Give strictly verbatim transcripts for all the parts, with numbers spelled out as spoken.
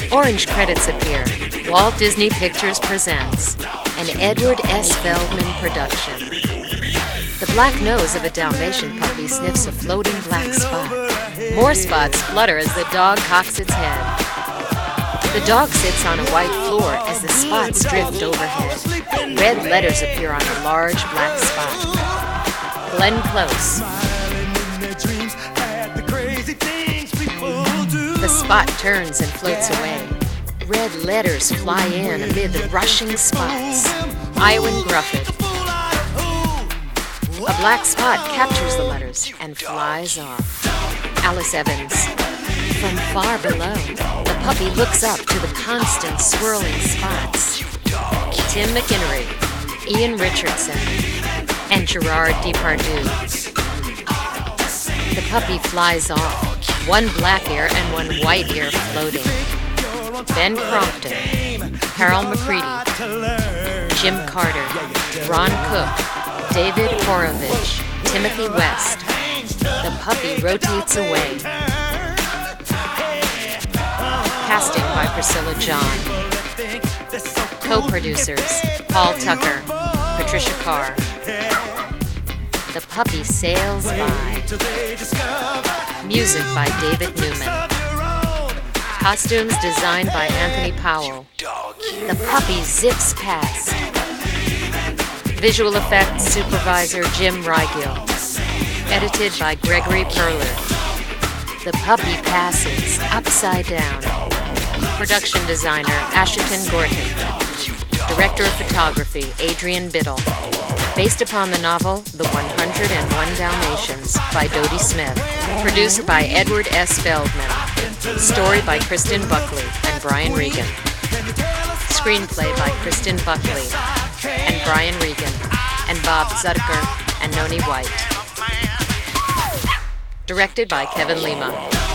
Orange credits appear. Walt Disney Pictures presents an Edward S. Feldman production. The black nose of a Dalmatian puppy sniffs a floating black spot. More spots flutter as the dog cocks its head. The dog sits on a white floor as the spots drift overhead. Red letters appear on a large black spot. Glenn Close. The spot turns and floats away. Red letters fly in amid the rushing spots. Iwan Gruffett. A black spot captures the letters and flies off. Alice Evans. From far below, the puppy looks up to the constant swirling spots. Tim McInnery, Ian Richardson, and Gerard Depardieu. The puppy flies off. One black ear and one white ear floating. Ben Crompton, Harold McCready, Jim Carter, Ron Cook, David Horovich, Timothy West. The puppy rotates away. Casting by Priscilla John. Co-producers, Paul Tucker, Patricia Carr. The puppy sails by. Music by David Newman. Costumes designed by Anthony Powell. The puppy zips past. Visual effects supervisor Jim Rigel. Edited by Gregory Perler. The puppy passes upside down. Production designer Asherton Gorton. Director of photography Adrian Biddle. Based upon the novel The one hundred and one Dalmatians by Dodie Smith. Produced by Edward S. Feldman. Story by Kristen Buckley and Brian Regan. Screenplay by Kristen Buckley and Brian Regan and Bob Zucker and Noni White. Directed by Kevin Lima.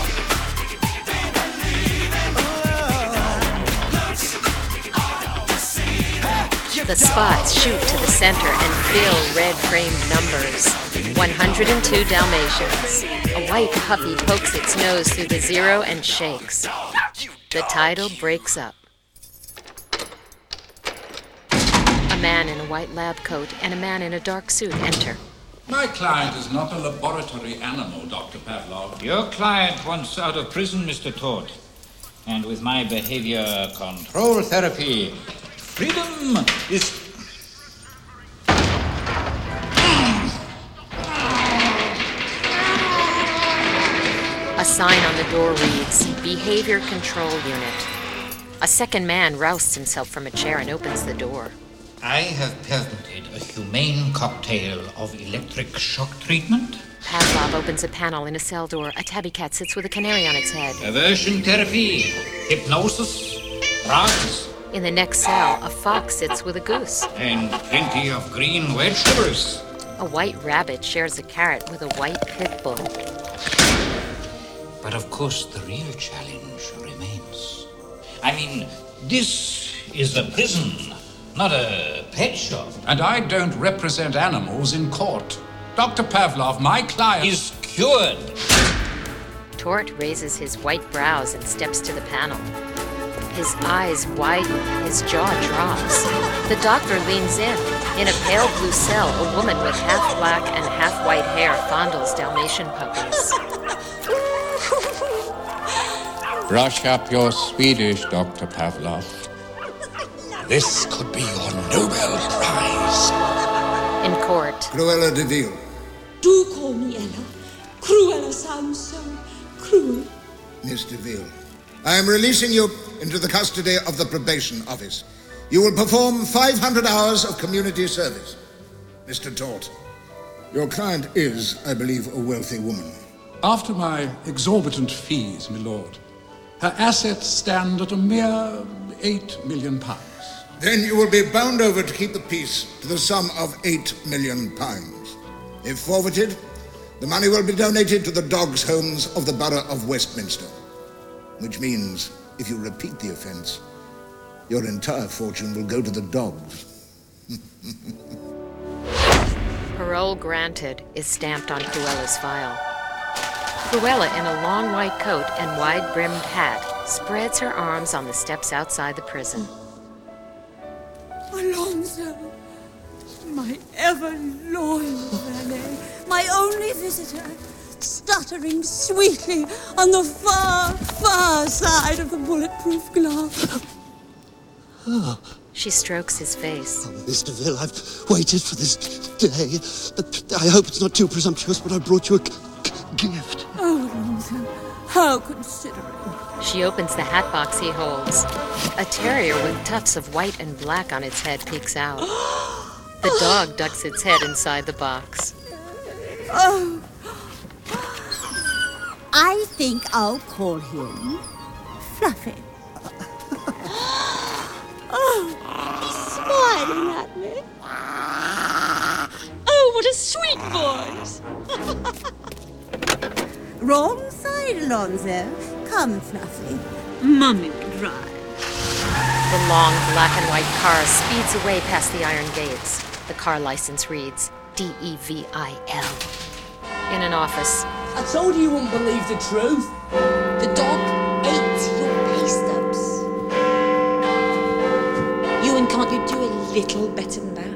The spots shoot to the center and fill red-framed numbers. one hundred and two Dalmatians. A white puppy pokes its nose through the zero and shakes. The title breaks up. A man in a white lab coat and a man in a dark suit enter. My client is not a laboratory animal, Doctor Pavlov. Your client wants out of prison, Mister Todd. And with my behavior control therapy, freedom is... A sign on the door reads, Behavior Control Unit. A second man rousts himself from a chair and opens the door. I have patented a humane cocktail of electric shock treatment. Pavlov opens a panel in a cell door. A tabby cat sits with a canary on its head. Aversion therapy, hypnosis, drugs. In the next cell, a fox sits with a goose. And plenty of green vegetables. A white rabbit shares a carrot with a white pit bull. But of course, the real challenge remains. I mean, this is a prison, not a pet shop. And I don't represent animals in court. Doctor Pavlov, my client... is cured. Tort raises his white brows and steps to the panel. His eyes widen, his jaw drops. The doctor leans in. In a pale blue cell, a woman with half black and half white hair fondles Dalmatian puppies. Brush up your Swedish, Doctor Pavlov. This could be your Nobel Prize. In court. Cruella de Vil. Do call me Ella. Cruella sounds so cruel. Miss de Vil, I am releasing you into the custody of the probation office. You will perform five hundred hours of community service. Mister Tort, your client is, I believe, a wealthy woman. After my exorbitant fees, my lord, her assets stand at a mere eight million pounds. Then you will be bound over to keep the peace to the sum of eight million pounds. If forfeited, the money will be donated to the dogs' homes of the Borough of Westminster. Which means, if you repeat the offence, your entire fortune will go to the dogs. Parole granted is stamped on Cruella's file. Cruella, in a long white coat and wide-brimmed hat, spreads her arms on the steps outside the prison. Alonso, my ever loyal valet, my only visitor, stuttering sweetly on the far, far side of the bulletproof glass. Oh. She strokes his face. Oh, Mister Ville, I've waited for this day. But I hope it's not too presumptuous, but I brought you a g- g- gift. Oh, Alonso, how considerate. She opens the hat box he holds. A terrier with tufts of white and black on its head peeks out. The dog ducks its head inside the box. Oh. I think I'll call him Fluffy. Oh, he's smiling at me. Oh, what a sweet voice. Wrong side, Alonso. Come, Fluffy. Mummy will drive. The long black and white car speeds away past the iron gates. The car license reads D E V I L. In an office. I told you you wouldn't believe the truth. The dog ate your pay stubs. Ewan, can't you do a little better than that?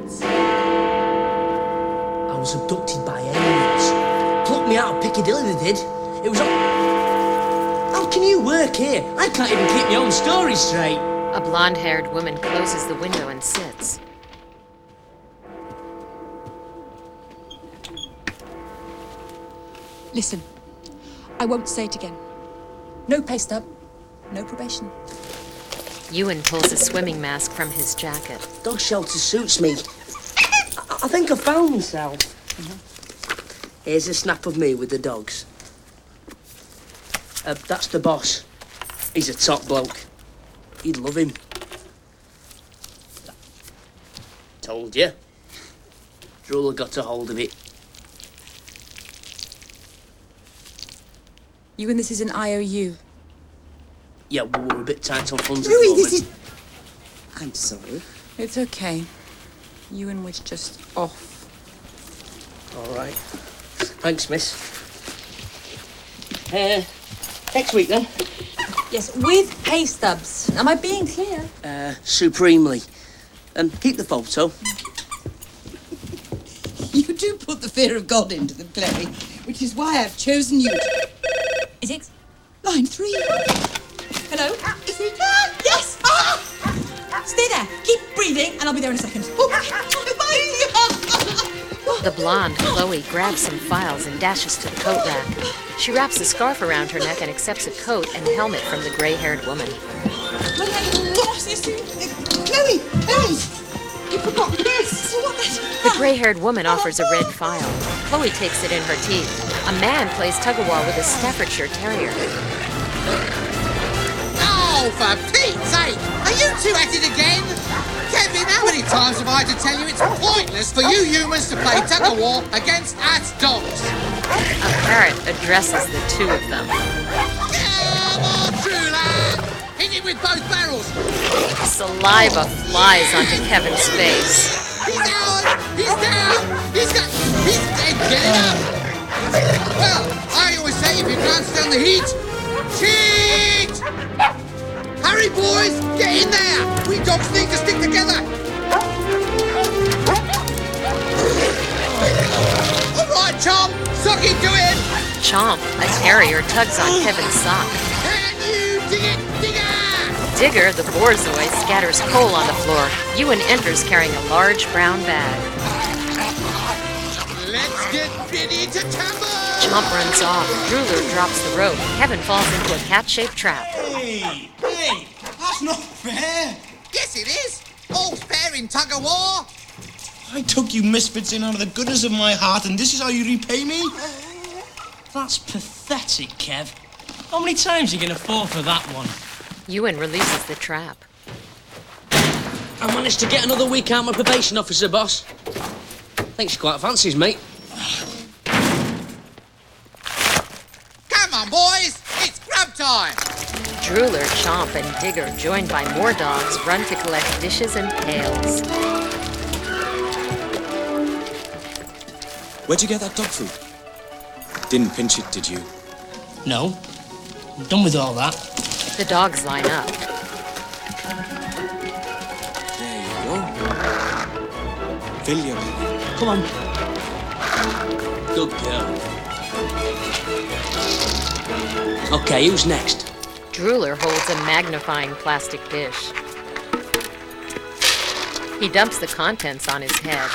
I was abducted by aliens. Plucked me out of Piccadilly, they did. It was... How can you work here? I can't even keep my own story straight. A blonde-haired woman closes the window and sits. Listen, I won't say it again. No pay stub, no probation. Ewan pulls a swimming mask from his jacket. Dog shelter suits me. I, I think I found myself. Mm-hmm. Here's a snap of me with the dogs. Uh, that's the boss. He's a top bloke. You'd love him. Told you. Drooler got a hold of it. You and this is an I O U. Yeah, well, we're a bit tight on funds Louis, at the moment. this is... I'm sorry. It's okay. Ewan was just off. All right. Thanks, miss. Uh, next week, then? Yes, with pay stubs. Am I being clear? Uh, supremely. And um, keep the photo. You do put the fear of God into the play, which is why I've chosen you to... Is it? Line three. Hello? Is it? Ah, yes! Ah! Stay there. Keep breathing, and I'll be there in a second. The blonde Chloe grabs some files and dashes to the coat rack. She wraps a scarf around her neck and accepts a coat and helmet from the gray-haired woman. Chloe, Chloe, you forgot this. The gray-haired woman offers a red file. Chloe takes it in her teeth. A man plays tug-of-war with a Staffordshire Terrier. Oh, for Pete's sake! Are you two at it again? Kevin, how many times have I had to tell you it's pointless for you humans to play tug-of-war against us dogs? A parrot addresses the two of them. Come on, true lad! Hit it with both barrels! Saliva flies onto Kevin's face. He's down! He's down! He's got... He's dead! Get him up! Well, I always say if you glance down the heat, cheat! Hurry, boys! Get in there! We dogs need to stick together! All right, Chomp! Suck into it! Chomp, a terrier, tugs on Kevin's sock. Can you dig it, Digger? Digger, the borzoi, scatters coal on the floor. Ewan enters carrying a large brown bag. Let's get ready to tumble! Chomp runs off. Drooler drops the rope. Kevin falls into a cat-shaped trap. Hey! Hey! That's not fair! Yes, it is! All's fair in tug-of-war! I took you misfits in out of the goodness of my heart, and this is how you repay me? That's pathetic, Kev. How many times are you going to fall for that one? Ewan releases the trap. I managed to get another week out of my probation officer, boss. Think she quite fancies me. Come on, boys! It's grub time! Drooler, Chomp, and Digger, joined by more dogs, run to collect dishes and pails. Where'd you get that dog food? Didn't pinch it, did you? No. I'm done with all that. The dogs line up. There you go. Fill your belly. Come on. Good girl. Okay, who's next? Drooler holds a magnifying plastic dish. He dumps the contents on his head.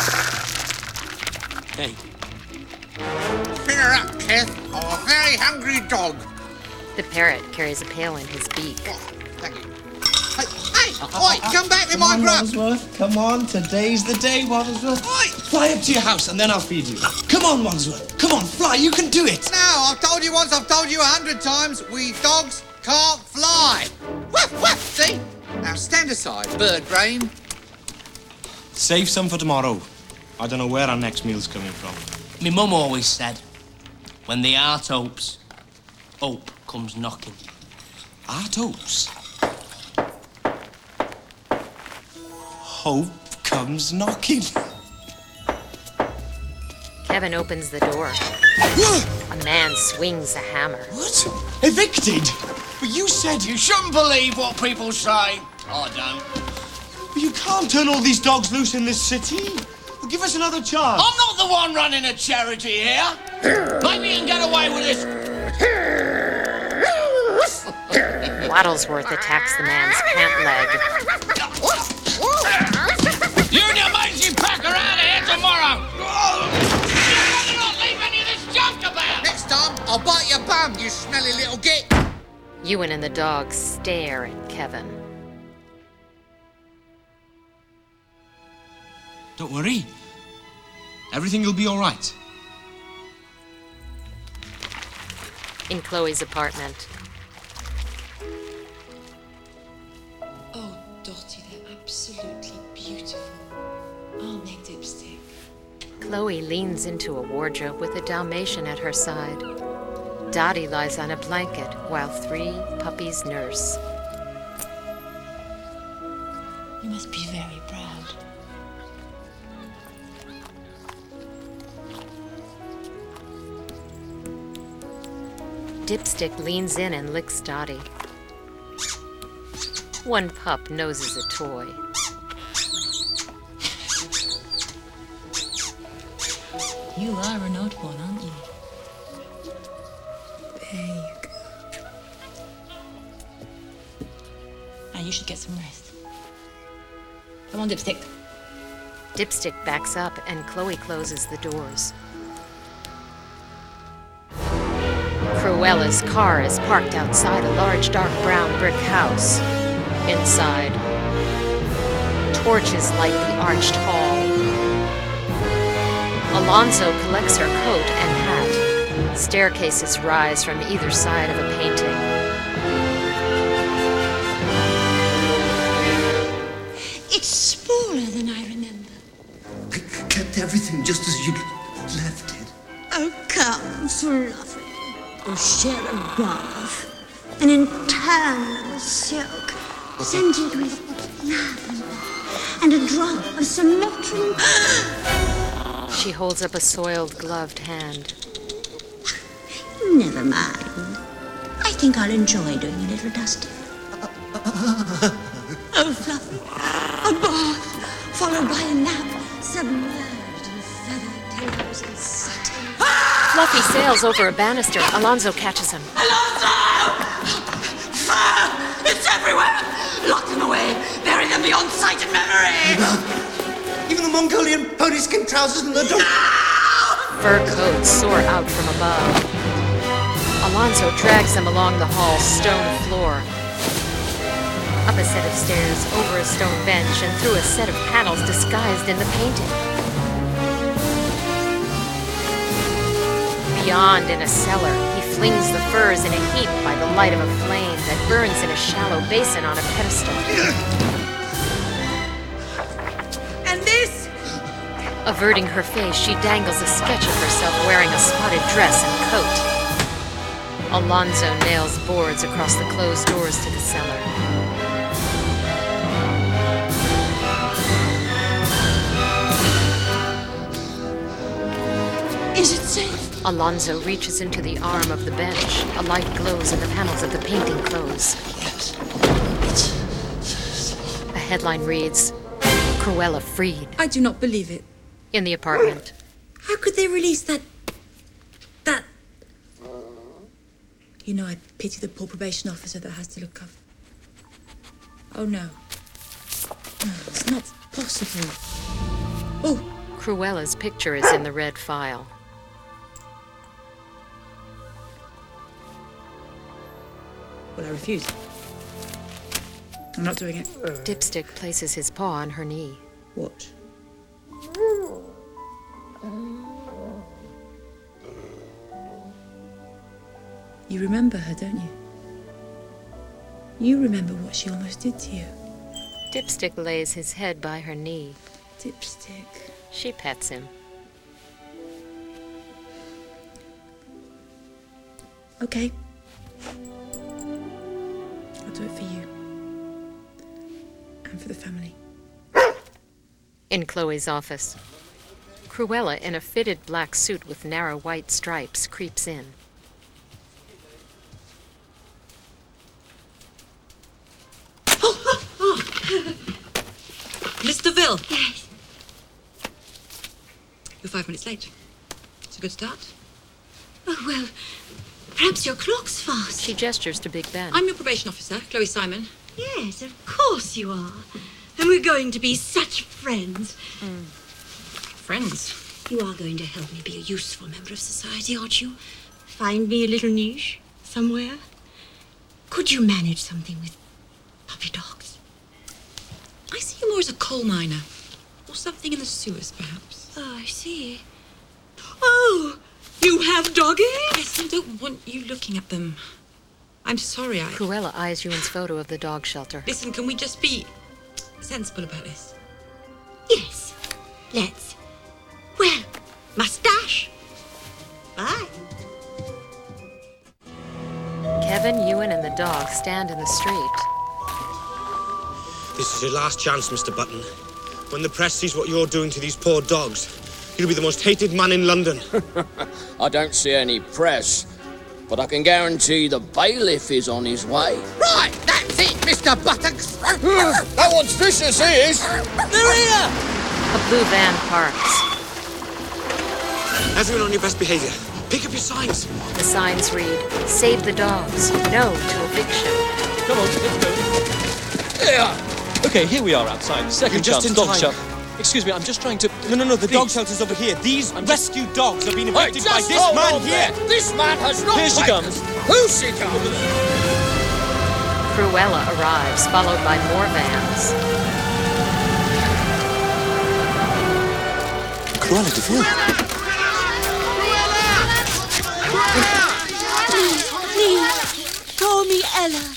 Hey. Fill her up, Kev. I'm a very hungry dog. The parrot carries a pail in his beak. Oh, thank you. Hey, hey, oi, come back with my Come on, grub. Wadsworth. Come on, today's the day, Wadsworth. Oi! Fly up to your house and then I'll feed you. Come on, Wadsworth. Come on, fly. You can do it. No, I've told you once, I've told you a hundred times, we dogs can't fly. Woof, woof, see? Now stand aside, bird brain. Save some for tomorrow. I don't know where our next meal's coming from. My mum always said, when the heart opes, hope comes knocking. Heart opes. Hope comes knocking. Kevin opens the door. A man swings a hammer. What? Evicted? But you said You shouldn't believe what people say. I don't. you can't turn all these dogs loose in this city. Well, give us another chance. I'm not the one running a charity here. Maybe you can get away with this. Wattlesworth attacks the man's pant leg. You and your mates, you pack her out of here tomorrow. You better not leave any of this junk about. Next time, I'll bite your bum, you smelly little git. Ewan and the dog stare at Kevin. Don't worry. Everything will be all right. In Chloe's apartment. Oh, Dottie, they're absolutely beautiful. Aren't they, Dipstick? Chloe leans into a wardrobe with a Dalmatian at her side. Dottie lies on a blanket while three puppies nurse. You must be very proud. Dipstick leans in and licks Dottie. One pup noses a toy. You are an odd one, aren't you? There you go. Now you should get some rest. Come on, Dipstick. Dipstick backs up and Chloe closes the doors. Cruella's car is parked outside a large dark brown brick house. Inside, torches light the arched hall. Alonso collects her coat and hat. Staircases rise from either side of a painting. It's smaller than I remember. I kept everything just as you left it. Oh, come, Fluffy. A share of bath. An internal silk, scented with lavender, and a drop of Sumatra. She holds up a soiled, gloved hand. Never mind. I think I'll enjoy doing a little dusting. Oh, Fluffy. A bath, followed by a nap, submerged in feather pillows and satin. Fluffy sails over a banister. Alonso catches him. Alonso! Fur! It's everywhere! Lock them away! Bury them beyond sight and memory! Even the Mongolian pony skin trousers and the dog. Fur coats soar out from above. Alonso drags them along the hall's stone floor. Up a set of stairs, over a stone bench, and through a set of panels disguised in the painting. Beyond, in a cellar, he flings the furs in a heap by the light of a flame that burns in a shallow basin on a pedestal. And this? Averting her face, she dangles a sketch of herself wearing a spotted dress and coat. Alonso nails boards across the closed doors to the cellar. Is it safe? Alonzo reaches into the arm of the bench. A light glows and the panels of the painting close. Yes. A headline reads, Cruella freed. I do not believe it. In the apartment. How could they release that... that... You know, I pity the poor probation officer that has to look up. Oh, no. No, it's not possible. Oh! Cruella's picture is in the red file. Well, I refuse. I'm not doing it. Dipstick places his paw on her knee. What? You remember her, don't you? You remember what she almost did to you. Dipstick lays his head by her knee. Dipstick. She pets him. Okay. I'll do it for you. And for the family. In Chloe's office, Cruella, in a fitted black suit with narrow white stripes, creeps in. Miss DeVille. Yes. You're five minutes late. It's a good start. Oh, well, perhaps your clock's fast. She gestures to Big Ben. I'm your probation officer, Chloe Simon. Yes, of course you are. And we're going to be such friends. Mm. Friends? You are going to help me be a useful member of society, aren't you? Find me a little niche somewhere. Could you manage something with puppy dogs? I see you more as a coal miner. Or something in the sewers, perhaps. Oh, I see. Oh, you have doggies? Yes, I don't want you looking at them. I'm sorry, I... Cruella eyes Ewan's photo of the dog shelter. Listen, can we just be sensible about this? Yes, let's. Well, mustache. Bye. Kevin, Ewan, and the dog stand in the street. This is your last chance, Mister Button. When the press sees what you're doing to these poor dogs, you'll be the most hated man in London. I don't see any press, but I can guarantee the bailiff is on his way. Right, that's it, Mister Buttocks. That one's vicious, he is. They're here. A blue van parks. Everyone on your best behavior. Pick up your signs. The signs read, Save the dogs, no to eviction. Come on, let's go. Yeah. Okay, here we are outside. Second You're just chance, in dog time. shelter. Excuse me, I'm just trying to... No, no, no, the Please. dog shelter's over here. These I'm rescue dogs have been Hey, evicted by just this hold man on here. there. This man has not... Here she paid comes. us. Who she comes? Cruella arrives, followed by more vans. Cruella DeVille. Please, please, call me Ella.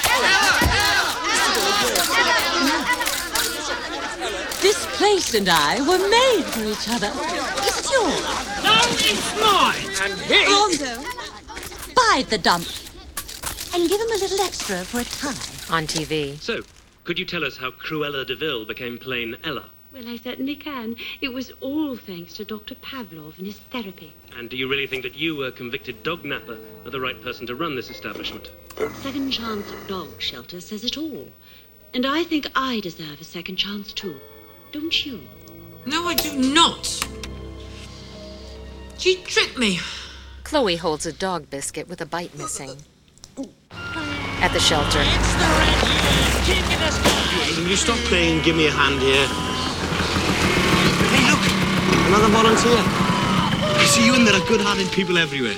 This place and I were made for each other. Is it yours? No, it's mine. And his. Alonzo, bide the dump. And give him a little extra for a tie. On T V. So, could you tell us how Cruella DeVille became plain Ella? Well, I certainly can. It was all thanks to Doctor Pavlov and his therapy. And do you really think that you, a convicted dog napper, are the right person to run this establishment? Second Chance Dog Shelter says it all. And I think I deserve a second chance, too. Don't you? No, I do not. She tricked me. Chloe holds a dog biscuit with a bite missing. At the shelter. Will you stop playing Give Me a Hand here? Hey, look! Another volunteer. I see you and there are good-hearted people everywhere.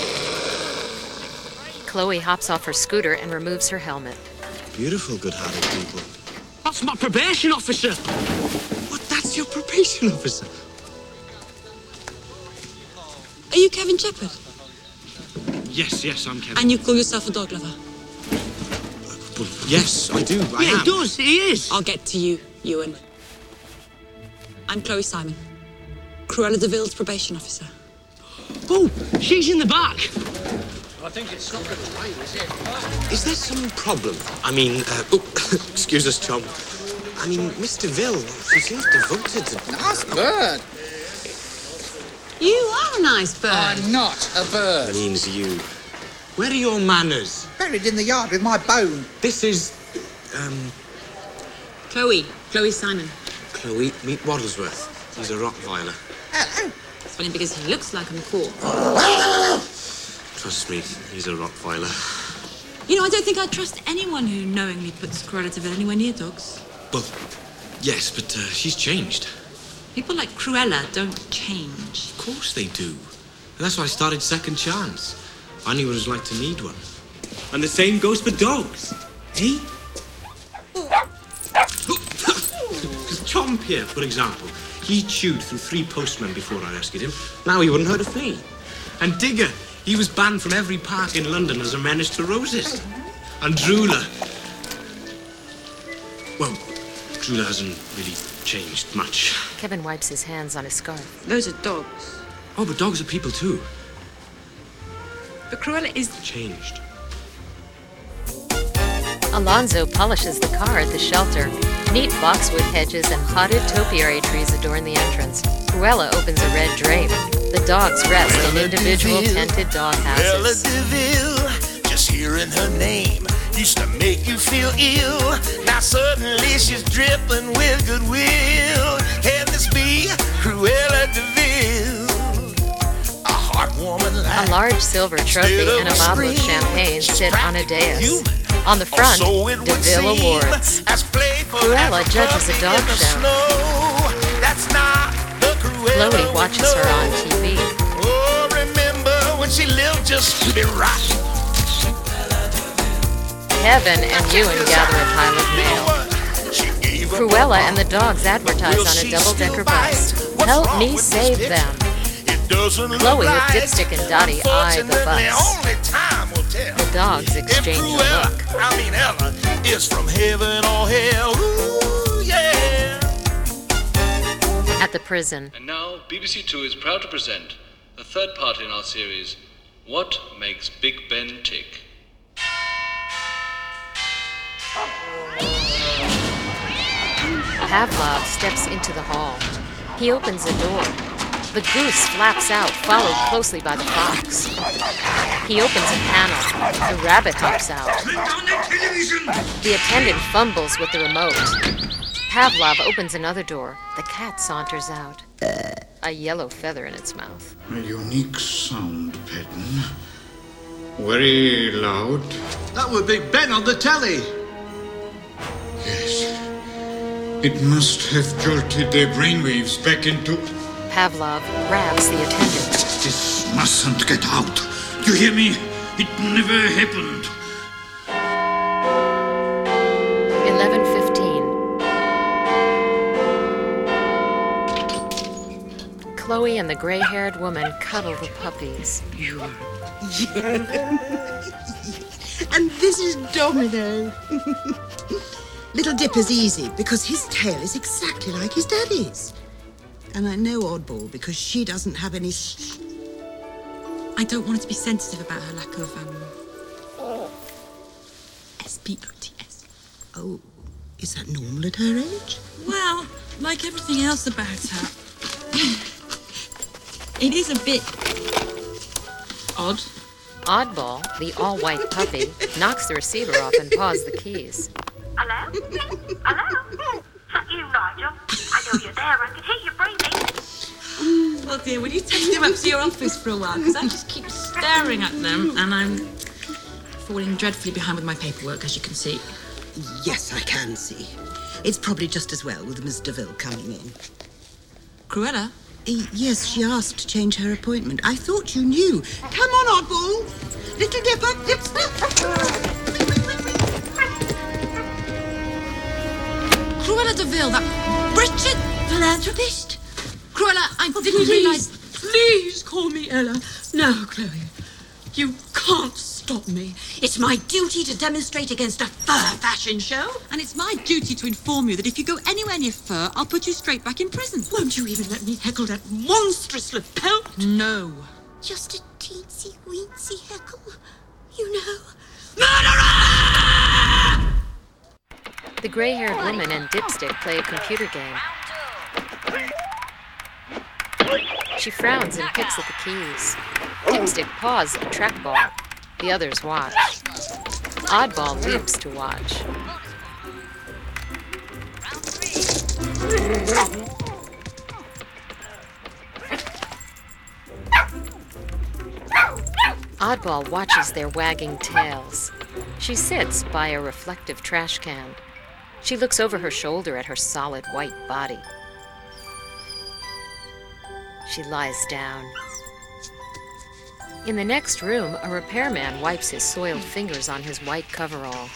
Chloe hops off her scooter and removes her helmet. Beautiful, good-hearted people. That's my probation officer. What? That's your probation officer? Are you Kevin Shepherd? Yes, yes, I'm Kevin. And you call yourself a dog lover? Well, yes, I do. I yeah, am. he does. He is. I'll get to you, Ewan. I'm Chloe Simon, Cruella DeVille's probation officer. Oh, she's in the back. I think it's not going to rain, is it? Is there some problem? I mean, uh, oh, excuse us, Tom. I mean, Miss DeVille, she seems devoted to... Nice bird. You are a nice bird. I'm not a bird. Means you. Where are your manners? Buried in the yard with my bone. This is, um, Chloe. Chloe Simon. Chloe, meet Waddlesworth. He's a Rottweiler. Hello. It's funny because he looks like a macaw. Trust me, he's a Rottweiler. You know, I don't think I'd trust anyone who knowingly puts Cruella de Vil anywhere near dogs. Well, yes, but uh, she's changed. People like Cruella don't change. Of course they do. And that's why I started Second Chance. I knew what it was like to need one. And the same goes for dogs. Eh? Because Chomp here, for example, he chewed through three postmen before I rescued him. Now he wouldn't hurt a flea. And Digger, he was banned from every park in London as a menace to roses. And Drooler... Well, Drooler hasn't really changed much. Kevin wipes his hands on his scarf. Those are dogs. Oh, but dogs are people too. But Cruella is... changed. Alonzo polishes the car at the shelter. Neat boxwood hedges and potted topiary trees adorn the entrance. Cruella opens a red drape. The dogs rest in individual tented dog Cruella houses. de Vil, just hearing her name used to make you feel ill. Now suddenly she's dripping with goodwill. Can this be Cruella de Vil? A heartwarming life. A large silver trophy and a bottle of champagne sit on a dais. On the front, De Vil Awards. Cruella judges a dog show. That's not the Cruella Chloe watches her on T V. Oh, remember when she lived just to be right. Kevin and Ewan gather a pile of mail. Cruella and the dogs advertise on a double-decker bus. Help me save them. Chloe with Dipstick and Dottie eye the bus. The dogs exchange a look. I mean, Ella is from heaven or hell. Ooh, yeah. At the prison. And now, B B C Two is proud to present the third part in our series, What Makes Big Ben Tick? Pavlov steps into the hall. He opens a door. The goose flaps out, followed closely by the fox. He opens a panel. The rabbit hops out. The attendant fumbles with the remote. Pavlov opens another door. The cat saunters out. A yellow feather in its mouth. A unique sound pattern. Very loud. That would be Ben on the telly. Yes. It must have jolted their brainwaves back into... Pavlov grabs the attendant. This mustn't get out. You hear me? It never happened. eleven fifteen. Chloe and the gray-haired woman cuddle the puppies. And this is Domino. Little Dipper's easy because his tail is exactly like his daddy's. And I know Oddball because she doesn't have any... I don't want her to be sensitive about her lack of, um... S P O T S. Oh, is that normal at her age? Well, like everything else about her, it is a bit... odd. Oddball, the all-white puppy, knocks the receiver off and paws the keys. Hello? Hello? Is that you, Nigel? I know you're there. I can hear you breathing. Well, dear, will you take them up to your office for a while? Because I just keep staring at them, and I'm falling dreadfully behind with my paperwork, as you can see. Yes, I can see. It's probably just as well with Miss DeVille coming in. Cruella? E- yes, she asked to change her appointment. I thought you knew. Come on, Oddball. Little Dipper, Dipstick. Cruella de Vil, that wretched philanthropist. Cruella, I didn't realise... Please call me Ella. No, Chloe. You can't stop me. It's my duty to demonstrate against a fur fashion show. And it's my duty to inform you that if you go anywhere near fur, I'll put you straight back in prison. Won't you even let me heckle that monstrous lapel? No. Just a teensy-weensy heckle, you know. The gray-haired woman and Dipstick play a computer game. She frowns and picks at the keys. Dipstick paws the trackball. The others watch. Oddball leaps to watch. Oddball watches their wagging tails. She sits by a reflective trash can. She looks over her shoulder at her solid white body. She lies down. In the next room, a repairman wipes his soiled fingers on his white coverall.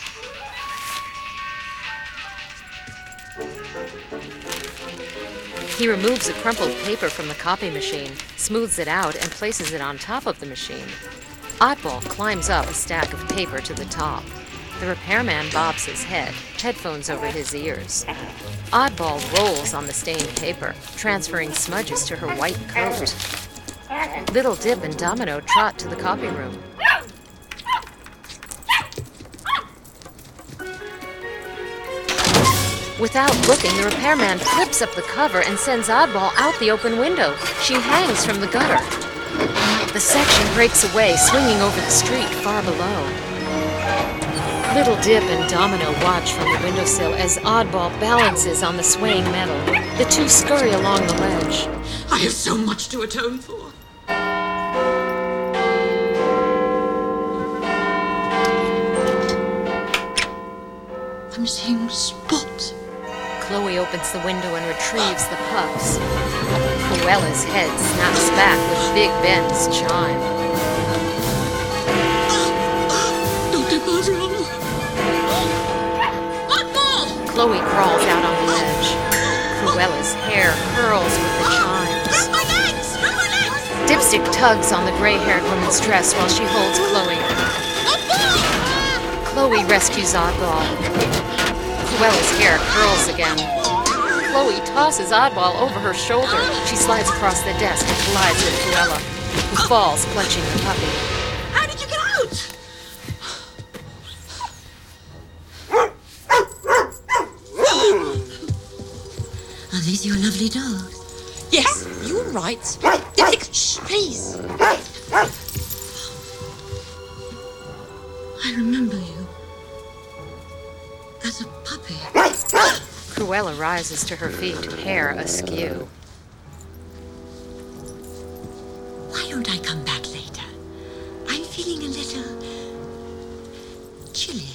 He removes a crumpled paper from the copy machine, smooths it out, and places it on top of the machine. Oddball climbs up a stack of paper to the top. The repairman bobs his head, headphones over his ears. Oddball rolls on the stained paper, transferring smudges to her white coat. Little Dip and Domino trot to the copy room. Without looking, the repairman flips up the cover and sends Oddball out the open window. She hangs from the gutter. The section breaks away, swinging over the street far below. Little Dip and Domino watch from the windowsill as Oddball balances on the swaying metal. The two scurry along the ledge. I have so much to atone for. I'm seeing spots. Chloe opens the window and retrieves the puffs. Cruella's head snaps back with Big Ben's chime. Doctor Padron! Oddball! Chloe crawls out on the ledge. Cruella's hair curls with the chimes. My legs! My legs! Dipstick tugs on the gray-haired woman's dress while she holds Chloe. Chloe rescues Oddball. Cruella's hair curls again. Chloe tosses Oddball over her shoulder. She slides across the desk and collides with Cruella, who falls, clutching the puppy. How did you get out? Are these your lovely dogs? Yes, you're right. Dipstick, shh, please. I remember you. As a puppy. Cruella rises to her feet, hair askew. Why don't I come back later? I'm feeling a little chilly.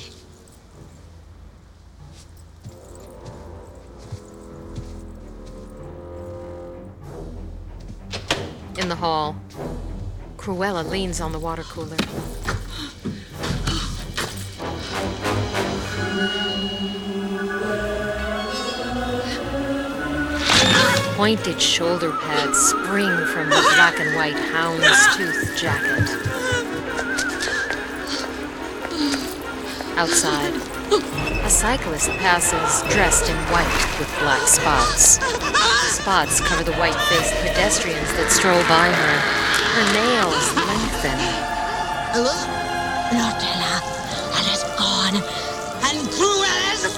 In the hall, Cruella leans on the water cooler. Pointed shoulder pads spring from the black and white houndstooth jacket. Outside, a cyclist passes dressed in white with black spots. Spots cover the white-faced pedestrians that stroll by her. Her nails lengthen. Hello? Nutella, Ella's gone, and Cruella's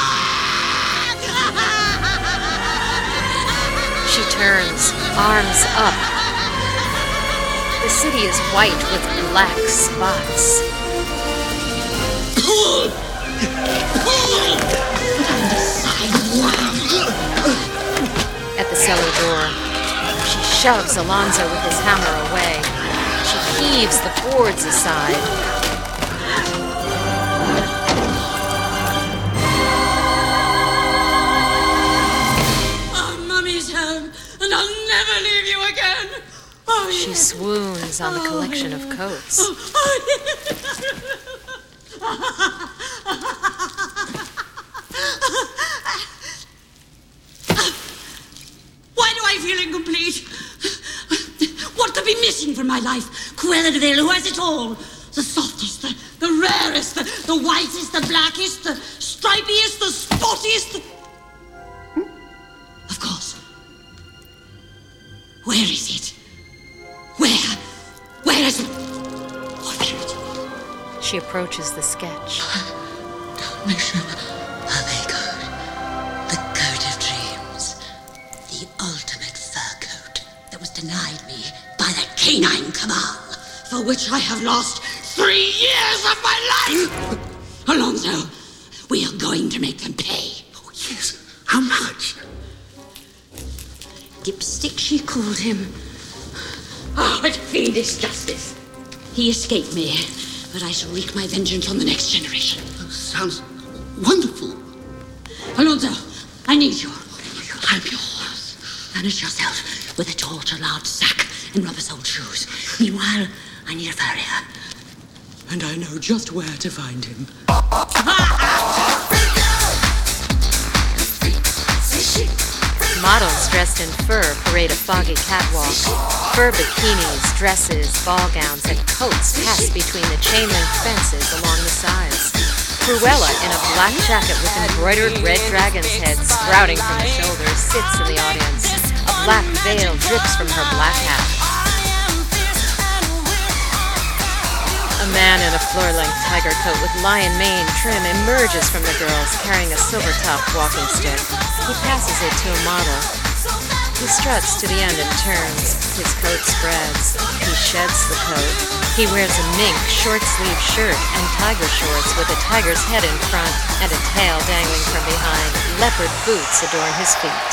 She turns, arms up. The city is white with black spots. Pull! Pull! At the cellar door, she shoves Alonzo with his hammer away. She heaves the boards aside. And I'll never leave you again. Oh, she swoons on the collection of coats. Why do I feel incomplete? What could be missing from my life? Cruella de Vil, who has it all. The softest, the, the rarest, the, the whitest, the blackest, the stripiest, the spottiest. Of course. Where is it? Where? Where is it? What is it? She approaches the sketch. Mission. Oh my God. The coat of dreams. The ultimate fur coat that was denied canine cabal, for which I have lost three years of my life. Alonso, we are going to make them pay. Oh, yes. How much? Dipstick, she called him. Oh, what fiendish justice. He escaped me, but I shall wreak my vengeance on the next generation. That sounds wonderful. Alonso, I need you. I'm yours. Furnish yourself with a torch, a large sack, and rubber-soled shoes. Meanwhile, I need a farrier. And I know just where to find him. Models dressed in fur parade a foggy catwalk. Fur bikinis, dresses, ball gowns, and coats pass between the chain-link fences along the sides. Cruella, in a black jacket with embroidered red dragon's head sprouting from the shoulders, sits in the audience. A black veil drips from her black hat. A man in a floor-length tiger coat with lion mane trim emerges from the girls carrying a silver-topped walking stick. He passes it to a model. He struts to the end and turns. His coat spreads. He sheds the coat. He wears a mink short-sleeved shirt and tiger shorts with a tiger's head in front and a tail dangling from behind. Leopard boots adorn his feet.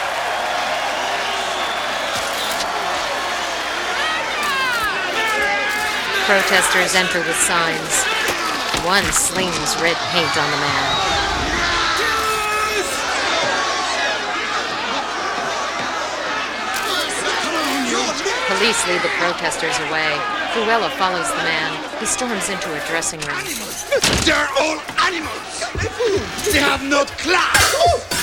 Protesters enter with signs. One slings red paint on the man. Police lead the protesters away. Cruella follows the man. He storms into a dressing room. They're all animals! They have no class!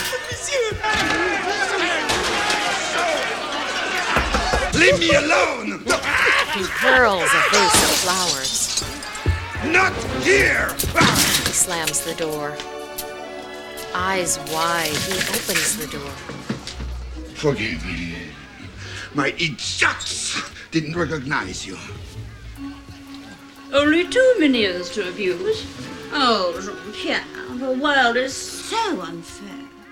Leave me alone! He hurls a vase of flowers. Not here! He slams the door. Eyes wide, he opens the door. Forgive me. My idiots didn't recognize you. Only two minions to abuse. Oh, Jean-Pierre, the world is so unfair.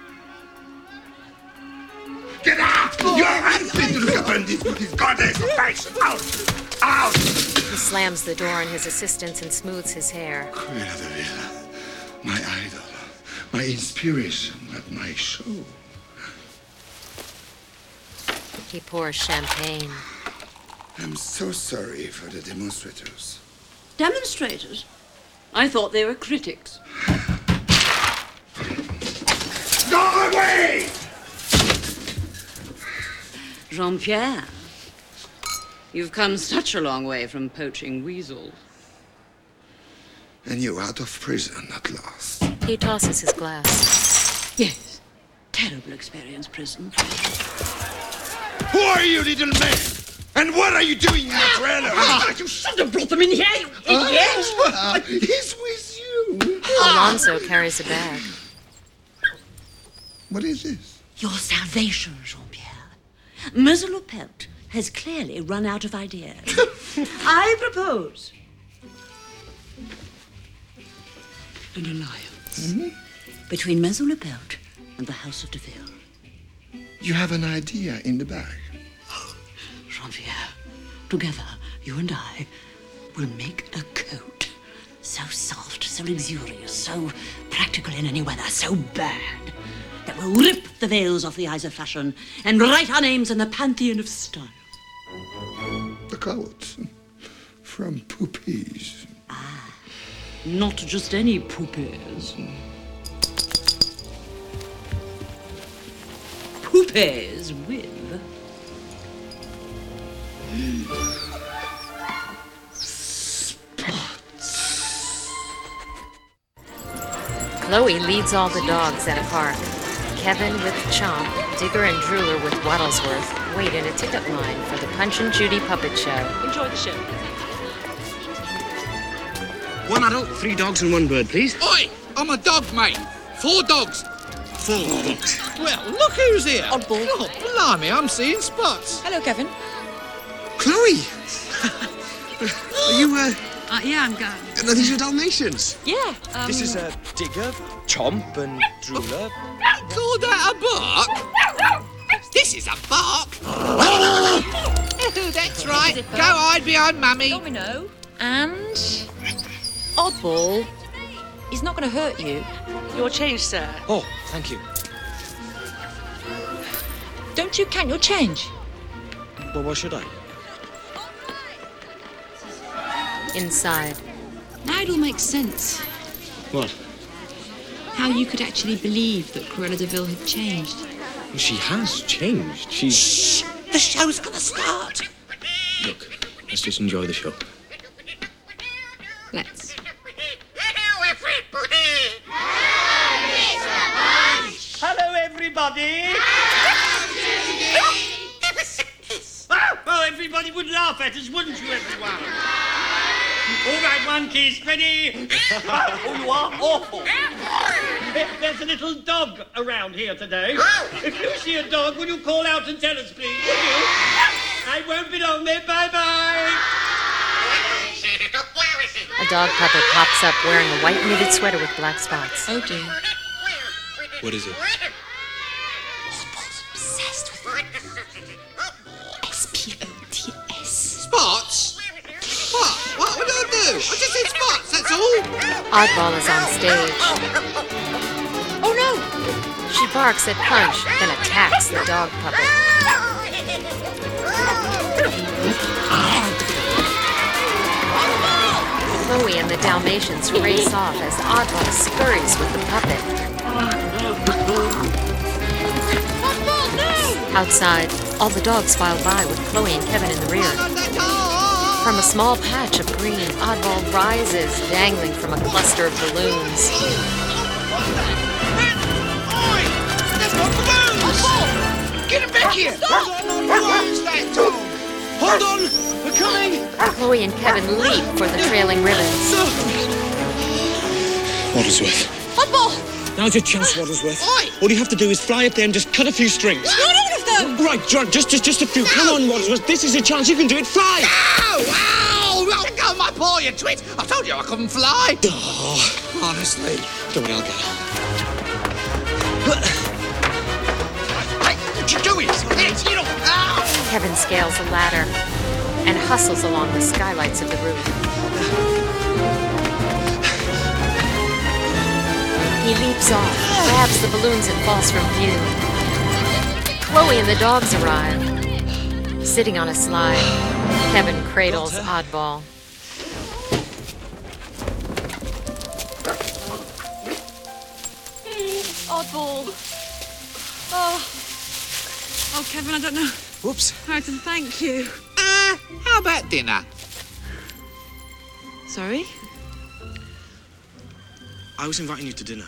Get out! You're unfit to look upon this with this goddess of passion. Out! Out! He slams the door on his assistants and smooths his hair. Cruella de Vil, my idol, my inspiration at my show. He pours champagne. I'm so sorry for the demonstrators. Demonstrators? I thought they were critics. Go away! Jean-Pierre, you've come such a long way from poaching weasels. And you're out of prison at last. He tosses his glass. Yes. Terrible experience, prison. Who are you, little man? And what are you doing in the trailer? Ah, you should have brought them in here, you idiot! Uh, he's with you. Alonso carries a bag. What is this? Your salvation, Jean-Pierre. Mesolopelt has clearly run out of ideas. I propose an alliance Mm-hmm. between Mesolopelt and the House of de Ville. You have an idea in the bag. Jean-Pierre, together, you and I will make a coat so soft, so luxurious, so practical in any weather, so bad, that will rip the veils off the eyes of fashion and write our names in the pantheon of style. The coat from Poopies. Ah, not just any Poopies. Poopies with Chloe leads all the dogs at a park. Kevin with Chomp, Digger and Drooler with Waddlesworth wait in a ticket line for the Punch and Judy puppet show. Enjoy the show. One adult, three dogs and one bird, please. Oi! I'm a dog, mate. Four dogs. Four dogs. Well, look who's here. Oddball. Oh, blimey, I'm seeing spots. Hello, Kevin. Chloe! Are you, uh... Uh, yeah, I'm going. No, these are Dalmatians. Yeah. Um, This is uh, Digger, Chomp, and Drooler. Call that a bark? This is a bark. That's right. Go hide behind Mummy. Domino. And Oddball is not going to hurt you. Your change, sir. Oh, thank you. Don't you count your change? Well, why should I? Inside. Now it all makes sense. What? How you could actually believe that Cruella de Vil had changed. She has changed. She's... Shh! The show's gonna start. Look, let's just enjoy the show. Let's. Hello, everybody. Oh, everybody would laugh at us, wouldn't you, everyone? All right, one kiss, ready? Oh, you are awful. There's a little dog around here today. If you see a dog, will you call out and tell us, please? Will you? I won't be long then. Bye-bye. A dog puppet pops up wearing a white knitted sweater with black spots. Oh, dear. What is it? Oddball's obsessed with S P O T S. Spots? What? What would I do? I just said spots, that's all. Oddball is on stage. Oh, no! She barks at Punch, then attacks the dog puppet. Chloe and the Dalmatians race off as Oddball scurries with the puppet. Outside, all the dogs file by with Chloe and Kevin in the rear. From a small patch of green, Oddball rises, dangling from a cluster of balloons. Get him back here! Who's that dog? Hold on! We're coming! Chloe and Kevin leap for the trailing ribbons. Waddlesworth. Oddball! Now's your chance, Waddlesworth. Oi! All you have to do is fly up there and just cut a few strings. Not all of them! Right, right, just, just, just a few. Come on, Waddlesworth. This is your chance. You can do it. Fly! Ow! Ow! Let go of my paw, you twit! I told you I couldn't fly! Oh, Honestly. don't worry, I'll get her. Hey, what you doing? Hey, you don't... Ow! Kevin scales a ladder and hustles along the skylights of the roof. He leaps off, grabs the balloons and falls from view. Chloe and the dogs arrive. Sitting on a slide, Kevin cradles Oddball. Oddball. Oh. Oh, Kevin, I don't know Whoops. how to thank you. Uh, how about dinner? Sorry? I was inviting you to dinner.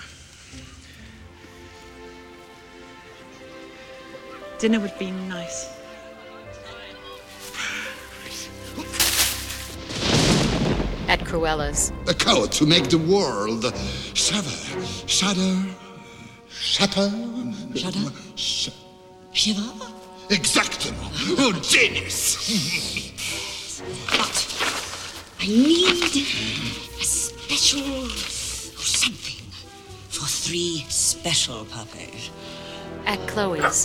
Dinner would be nice. At Cruella's. The cowards who make the world shudder, shudder, shudder, Shudder? sh- Shiver? Exactement. Oh, genius. But I need a special or something for three special puppies. At Chloe's.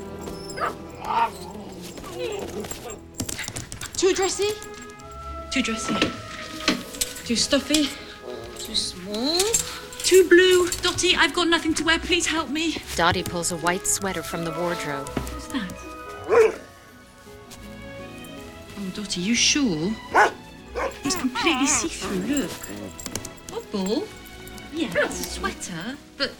Too dressy? Too dressy. Too stuffy? Too small? Too blue? Dottie, I've got nothing to wear. Please help me. Dottie pulls a white sweater from the wardrobe. What's that? Oh, Dottie, you sure? It's completely see-through, look. Oddball? Yeah, it's a sweater, but...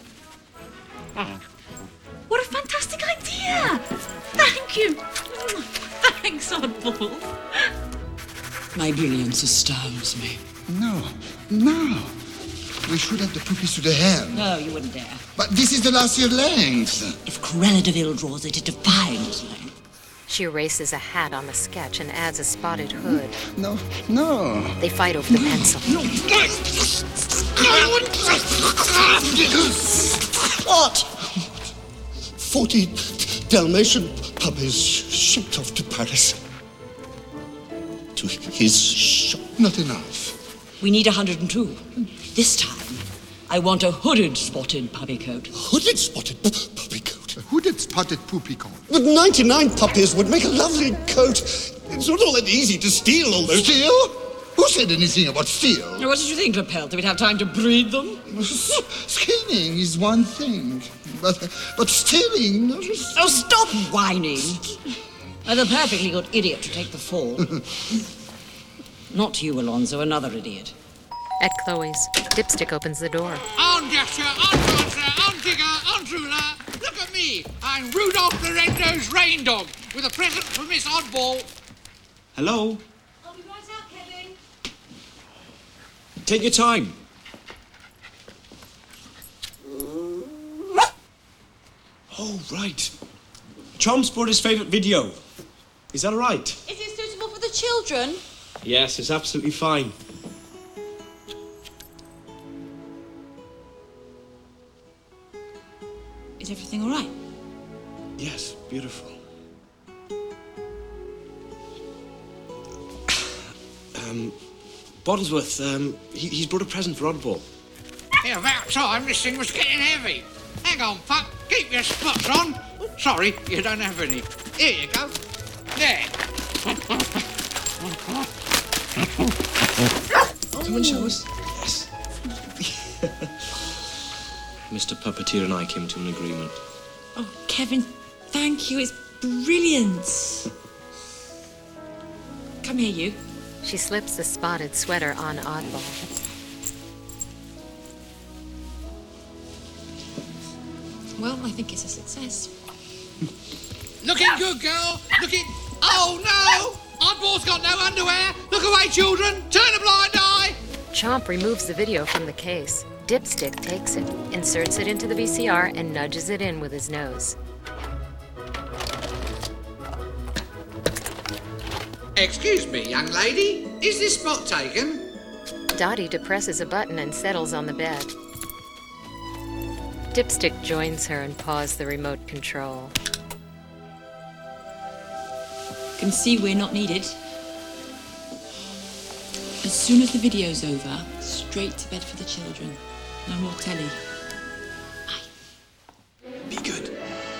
What a fantastic idea! Thank you! Thanks, Oddball. My brilliance astounds me. No, no. We should have the puppies to the hand. No, you wouldn't dare. But this is the last year length. If Cruella de Vil draws it, it defines length. She erases a hat on the sketch and adds a spotted hood. No, no. They fight over the pencil. No. What? Forty Dalmatian puppies shipped off to Paris. To his shop. Not enough. We need one hundred and two. This time, I want a hooded spotted puppy coat. Hooded spotted p- puppy coat? Who did Spotted Poopy call? But ninety-nine puppies would make a lovely coat. It's not all that easy to steal all those. Steal? Who said anything about steal? What did you think, Lapel? Did we have time to breed them? Skinning is one thing, but but stealing... Not a... Oh, stop whining. I'm a perfectly good idiot to take the fall. Not you, Alonzo, another idiot. At Chloe's, Dipstick opens the door. On Dasher, on Dancer, on Digger, on Drooler. Look at me. I'm Rudolph the Red-Nosed Rain Dog with a present for Miss Oddball. Hello? I'll be right out, Kevin. Take your time. Oh, right. Chomps brought his favourite video. Is that all right? Is it suitable for the children? Yes, it's absolutely fine. Is everything all right? Yes, beautiful. um, Bottlesworth, um, he, he's brought a present for Oddball. Yeah, about time this thing was getting heavy. Hang on, pup. Keep your spots on. Sorry, you don't have any. Here you go. There. Come and show us. Yes. Mister Puppeteer and I came to an agreement. Oh, Kevin, thank you. It's brilliant. Come here, you. She slips the spotted sweater on Oddball. Well, I think it's a success. Looking good, girl. Looking... Oh, no! Oddball's got no underwear. Look away, children. Turn a blind eye. Chomp removes the video from the case. Dipstick takes it, inserts it into the V C R, and nudges it in with his nose. Excuse me, young lady. Is this spot taken? Dottie depresses a button and settles on the bed. Dipstick joins her and paws the remote control. Can see we're not needed. As soon as the video's over, straight to bed for the children. No more telly. Be good.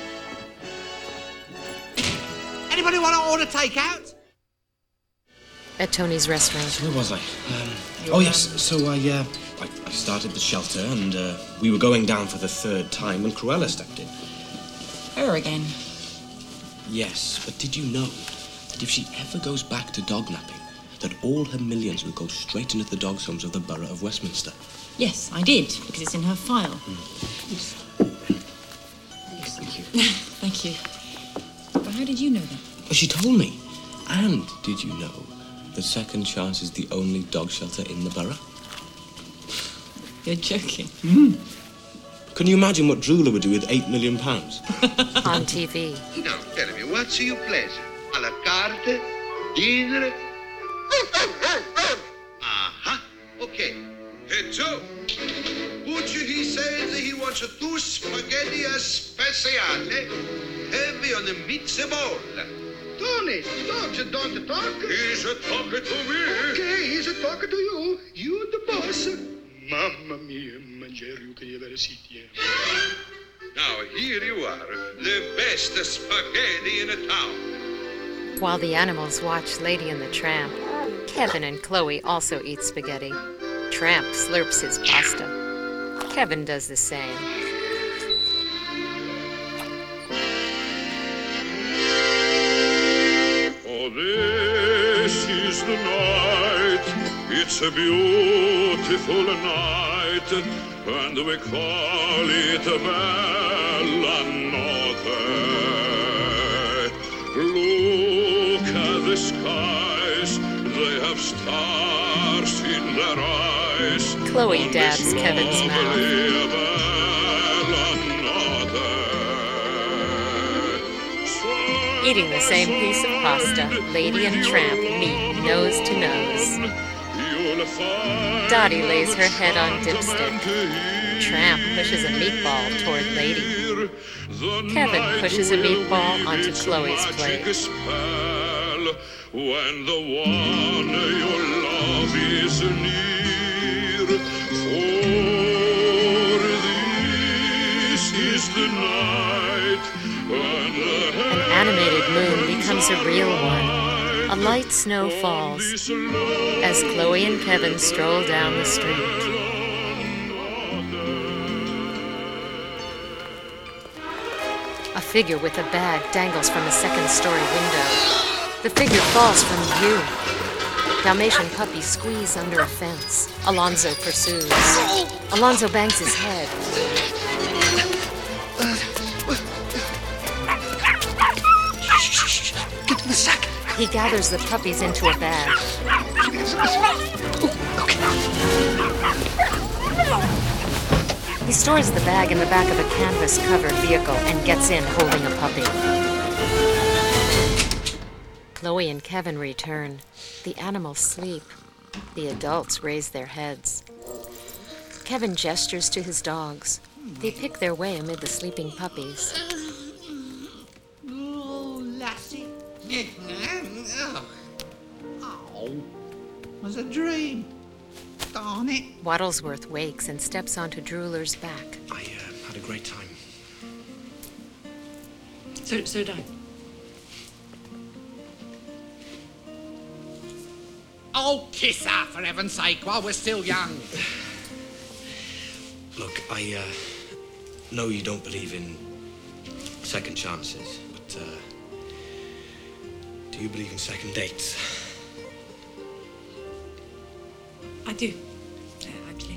Anybody want to order takeout? At Tony's restaurant. Where was I? Um, oh, yes. So I, uh, I, I started the shelter, and uh, we were going down for the third time when Cruella stepped in. Her again. Yes, but did you know that if she ever goes back to dog napping, that all her millions will go straight into the dogs' homes of the Borough of Westminster? Yes, I did, because it's in her file. Mm. Yes, thank you. Thank you. But how did you know that? Well, she told me. And did you know that Second Chance is the only dog shelter in the borough? You're joking. Mm. Can you imagine what Drooler would do with eight million pounds? On T V. Now, tell me, what's your pleasure? A la carte? Dinner? Aha, okay. Hey, Joe. Pucci, he says he wants two spaghetti speciale, heavy on the meatball. Tony, dogs don't talk. He's a talking to me. Okay, he's a talking to you. You the boss. Mamma mia, mangiare che avere sitio. Now, here you are, the best spaghetti in the town. While the animals watch Lady and the Tramp, Kevin and Chloe also eat spaghetti. Tramp slurps his pasta. Kevin does the same. Oh, this is the night. It's a beautiful night, and we call it Bella Notte. Look at the skies, they have stars in their eyes. Chloe dabs Kevin's mouth. Eating the same piece of pasta, Lady and Tramp meet nose to nose. Dottie lays her head on Dipstick. Tramp pushes a meatball toward Lady. Kevin pushes a meatball onto Chloe's plate. When the one you love is near, for this is the night An animated moon becomes a real one. A light snow falls as Chloe and Kevin stroll down the street. A figure with a bag dangles from a second-story window. The figure falls from view. Dalmatian puppies squeeze under a fence. Alonzo pursues. Alonzo bangs his head. Get in the sack. He gathers the puppies into a bag. He stores the bag in the back of a canvas-covered vehicle and gets in holding a puppy. Chloe and Kevin return. The animals sleep. The adults raise their heads. Kevin gestures to his dogs. They pick their way amid the sleeping puppies. Oh, lassie. Oh, oh. Was a dream. Darn it. Wattlesworth wakes and steps onto Drooler's back. I uh, had a great time. So, so did I. Oh, kiss her, for heaven's sake, while we're still young. Look, I uh, know you don't believe in second chances, but uh, do you believe in second dates? I do, uh, actually.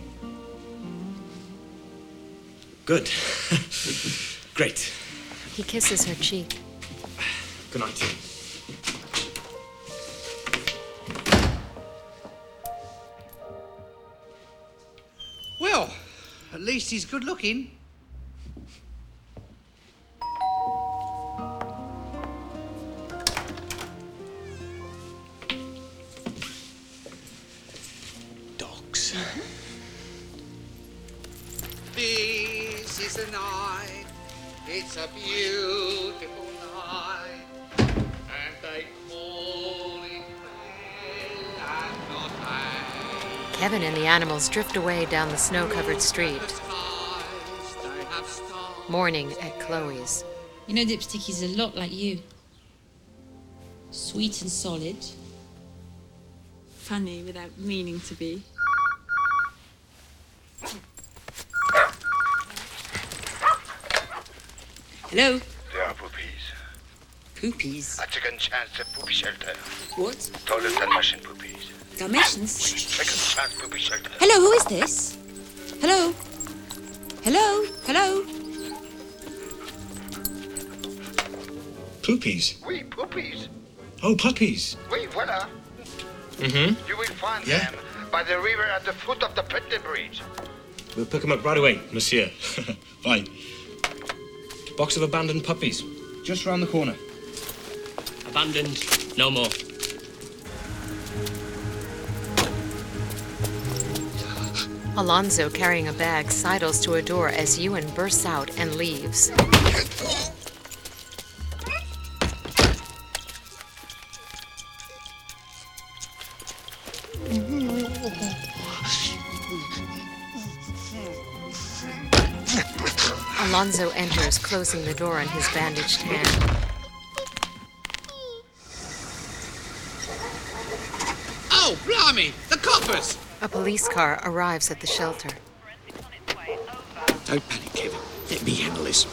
Good. Great. He kisses her cheek. Good night. Well, at least he's good looking. Dogs. This is a night, it's a beautiful night, and they call it hell and not high. Kevin and the animals drift away down the snow-covered street. Morning at Chloe's. You know, Dipstick is a lot like you. Sweet and solid. Funny without meaning to be. Hello? They are poopies. Poopies? A second chance at poopy shelter. What? Total Dalmatian poopies. Dalmatians? Second chance poopy shelter. Hello, who is this? Hello? Hello? Hello? Poopies? Oui, poopies. Oh, puppies. Oui, voilà. Mm-hmm. You will find Yeah? them by the river at the foot of the Petit Bridge. We'll pick them up right away, monsieur. Fine. Box of abandoned puppies. Just round the corner. Abandoned. No more. Alonzo, carrying a bag, sidles to a door as Ewan bursts out and leaves. Alonzo enters, closing the door on his bandaged hand. Oh, blimey! The coppers! A police car arrives at the shelter. Don't panic, Kevin. Let me handle this.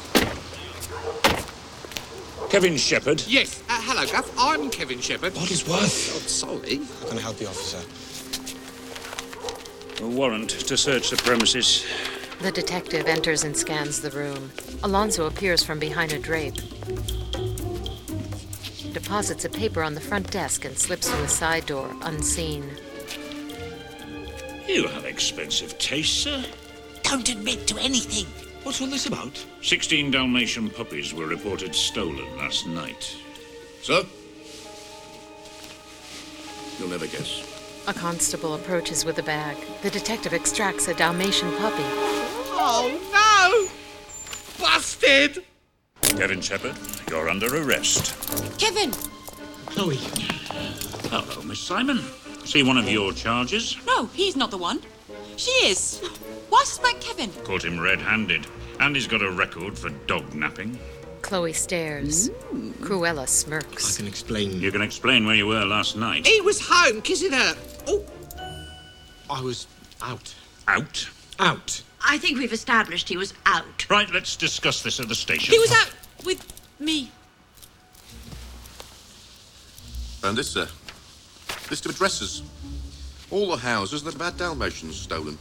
Kevin Shepherd? Yes. Uh, hello, Gaff. I'm Kevin Shepherd. Bodyworth. Oh, sorry. How can I help the officer? A warrant to search the premises. The detective enters and scans the room. Alonzo appears from behind a drape, deposits a paper on the front desk and slips through a side door, unseen. You have expensive taste, sir. Don't admit to anything. What's all this about? Sixteen Dalmatian puppies were reported stolen last night. Sir? You'll never guess. A constable approaches with a bag. The detective extracts a Dalmatian puppy. Oh, no! Busted! Kevin Shepherd, you're under arrest. Kevin! Chloe. Hello, Miss Simon. See one of your charges? No, he's not the one. She is. Why suspect Kevin? Caught him red-handed. And he's got a record for dog napping. Chloe stares. Mm. Cruella smirks. I can explain. You can explain where you were last night. He was home kissing her. Oh, I was out. Out? Out. I think we've established he was out. Right, let's discuss this at the station. He was out with me. And this, uh, list of addresses. All the houses that have had Dalmatians stolen.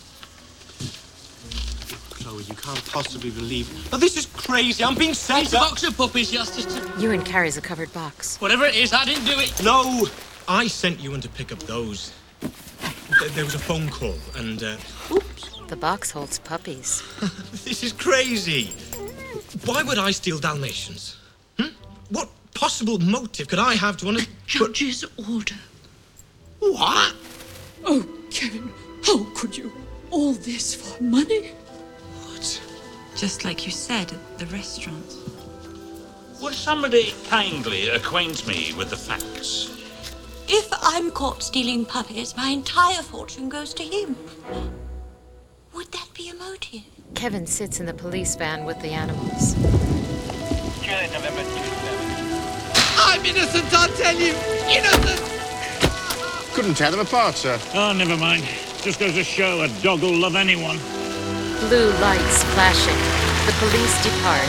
Chloe, you can't possibly believe... Oh, this is crazy. I'm being set It's a box of puppies, Justice. Ewan carries a covered box. Whatever it is, I didn't do it. No! I sent you in to pick up those. Th- There was a phone call, and, uh... Oops. The box holds puppies. This is crazy. Why would I steal Dalmatians? Hmm? What possible motive could I have to want to... Judge's order. What? Oh, Kevin, how could you? All this for money? What? Just like you said at the restaurant. Would somebody kindly acquaint me with the facts? If I'm caught stealing puppies, my entire fortune goes to him. Would that be a motive? Kevin sits in the police van with the animals. July, November twenty-seventh. I'm innocent, I'll tell you. Innocent. Couldn't tear them apart, sir. Oh, never mind. Just goes to show a dog will love anyone. Blue lights flashing. The police depart.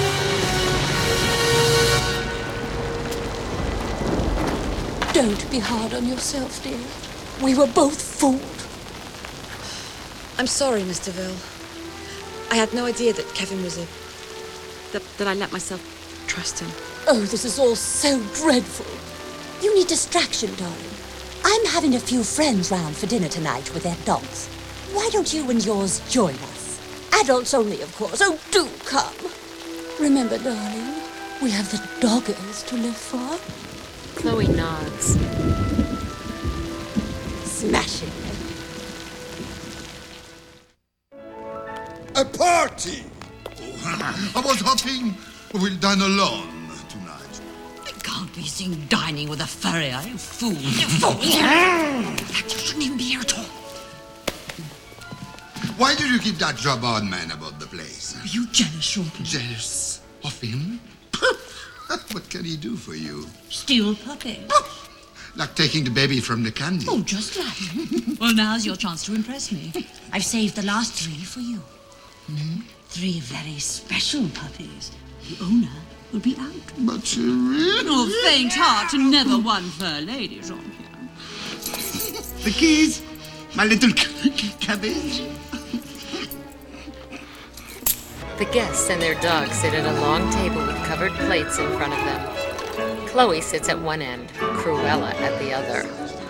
Don't be hard on yourself, dear. We were both fooled. I'm sorry, Mister Ville. I had no idea that Kevin was a... That, that I let myself trust him. Oh, this is all so dreadful. You need distraction, darling. I'm having a few friends round for dinner tonight with their dogs. Why don't you and yours join us? Adults only, of course. Oh, do come. Remember, darling, we have the doggers to live for. Chloe nods. Smashing. A party! Oh, I was hoping we'll dine alone tonight. I can't be seen dining with a furrier, you fool. You fool! You shouldn't even be here at all. Why do you keep that jabard man about the place? Are you jealous, Shorty? Jealous of him? What can he do for you? Steal puppies. Like taking the baby from the candy. Oh, just like. Well, now's your chance to impress me. I've saved the last three for you. Mm-hmm. Three very special puppies. The owner will be out. But you really... Oh, faint heart and never won fair lady, Jean-Pierre. The keys, my little cabbage. The guests and their dogs sit at a long table with covered plates in front of them. Chloe sits at one end, Cruella at the other.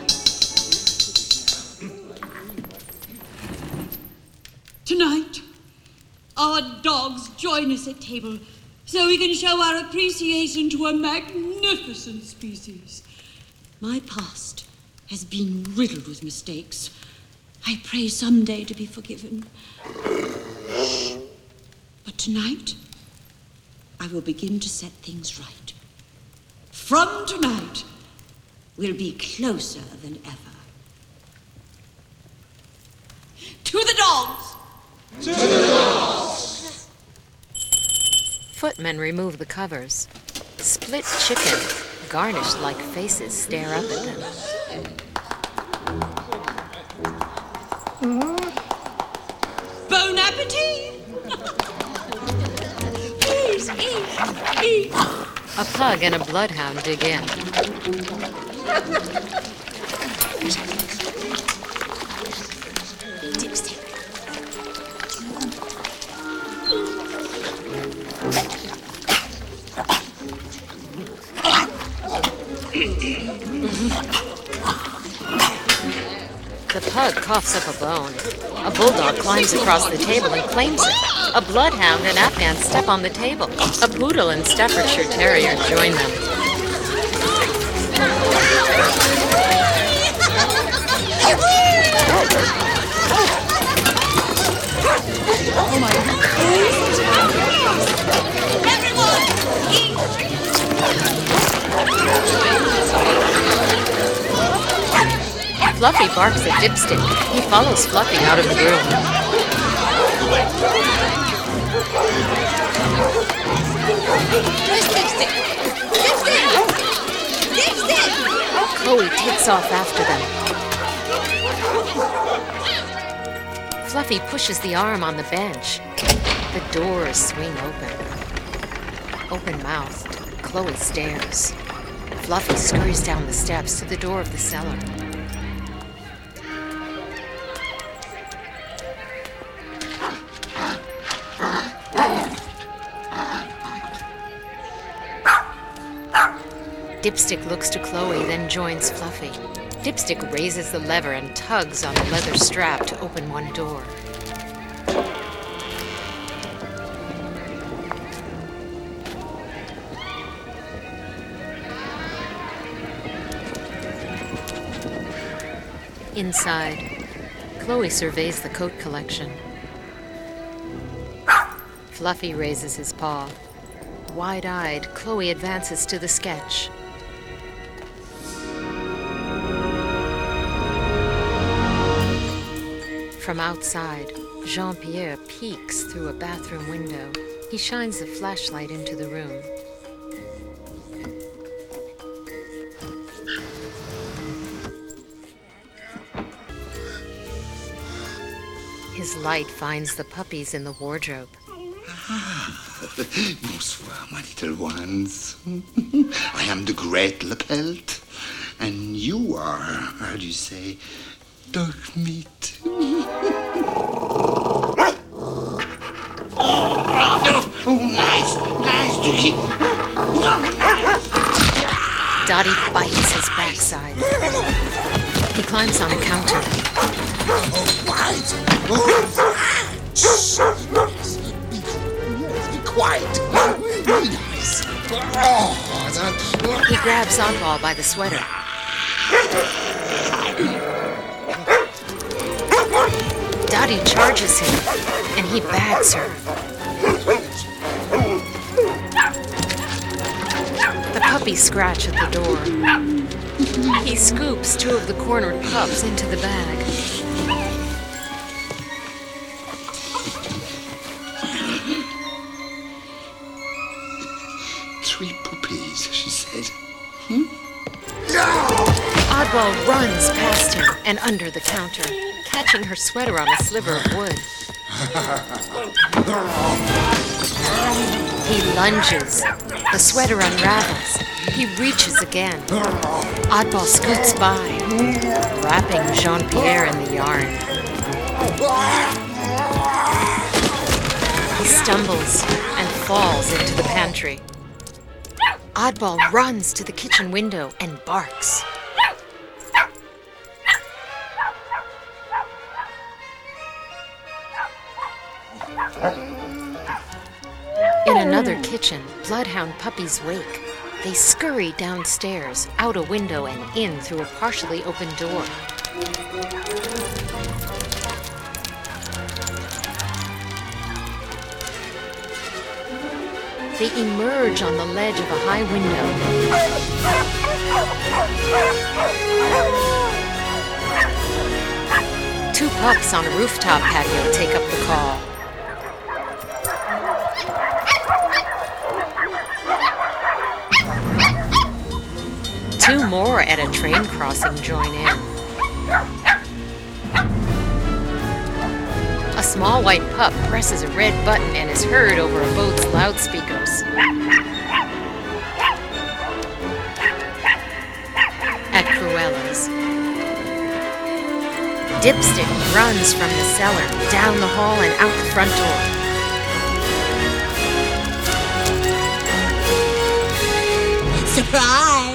Tonight, our dogs join us at table so we can show our appreciation to a magnificent species. My past has been riddled with mistakes. I pray someday to be forgiven. But tonight, I will begin to set things right. From tonight, we'll be closer than ever. To the dogs! To the dogs! Footmen remove the covers. Split chicken, garnished like faces, stare up at them. Bon appetit! Please eat, eat. A pug and a bloodhound dig in. Dipstick. The pug coughs up a bone. A bulldog climbs across the table and claims it. A bloodhound and Afghan step on the table. A poodle and Staffordshire Terrier join them. Oh my God. Everyone, Fluffy barks at Dipstick. He follows Fluffy out of the room. Where's Dipstick? Dipstick! Dipstick! Chloe takes off after them. Fluffy pushes the arm on the bench. The doors swing open. Open-mouthed, Chloe stares. Fluffy scurries down the steps to the door of the cellar. Dipstick looks to Chloe, then joins Fluffy. Dipstick raises the lever and tugs on the leather strap to open one door. Inside, Chloe surveys the coat collection. Fluffy raises his paw. Wide-eyed, Chloe advances to the sketch. From outside, Jean-Pierre peeks through a bathroom window. He shines the flashlight into the room. His light finds the puppies in the wardrobe. Bonsoir, my little ones. I am the great Lepelt, and you are, how do you say, dog meat. Oh, nice, nice, Dookie. Dottie bites his backside. He climbs on a counter. Oh, right. Oh, shh. Be quiet. Nice. Oh, that... He grabs Oddball by the sweater. Dottie charges him, and he bags her. The puppies scratch at the door. He scoops two of the cornered pups into the bag. Three puppies, she said. Hmm? Oddball runs past him and under the counter, catching her sweater on a sliver of wood. He lunges. The sweater unravels. He reaches again. Oddball scoots by, wrapping Jean-Pierre in the yarn. He stumbles and falls into the pantry. Oddball runs to the kitchen window and barks. In another kitchen, bloodhound puppies wake. They scurry downstairs, out a window and in through a partially open door. They emerge on the ledge of a high window. Two pups on a rooftop patio take up the call. Two more at a train crossing join in. A small white pup presses a red button and is heard over a boat's loudspeakers. At Cruella's, Dipstick runs from the cellar, down the hall and out the front door. Surprise!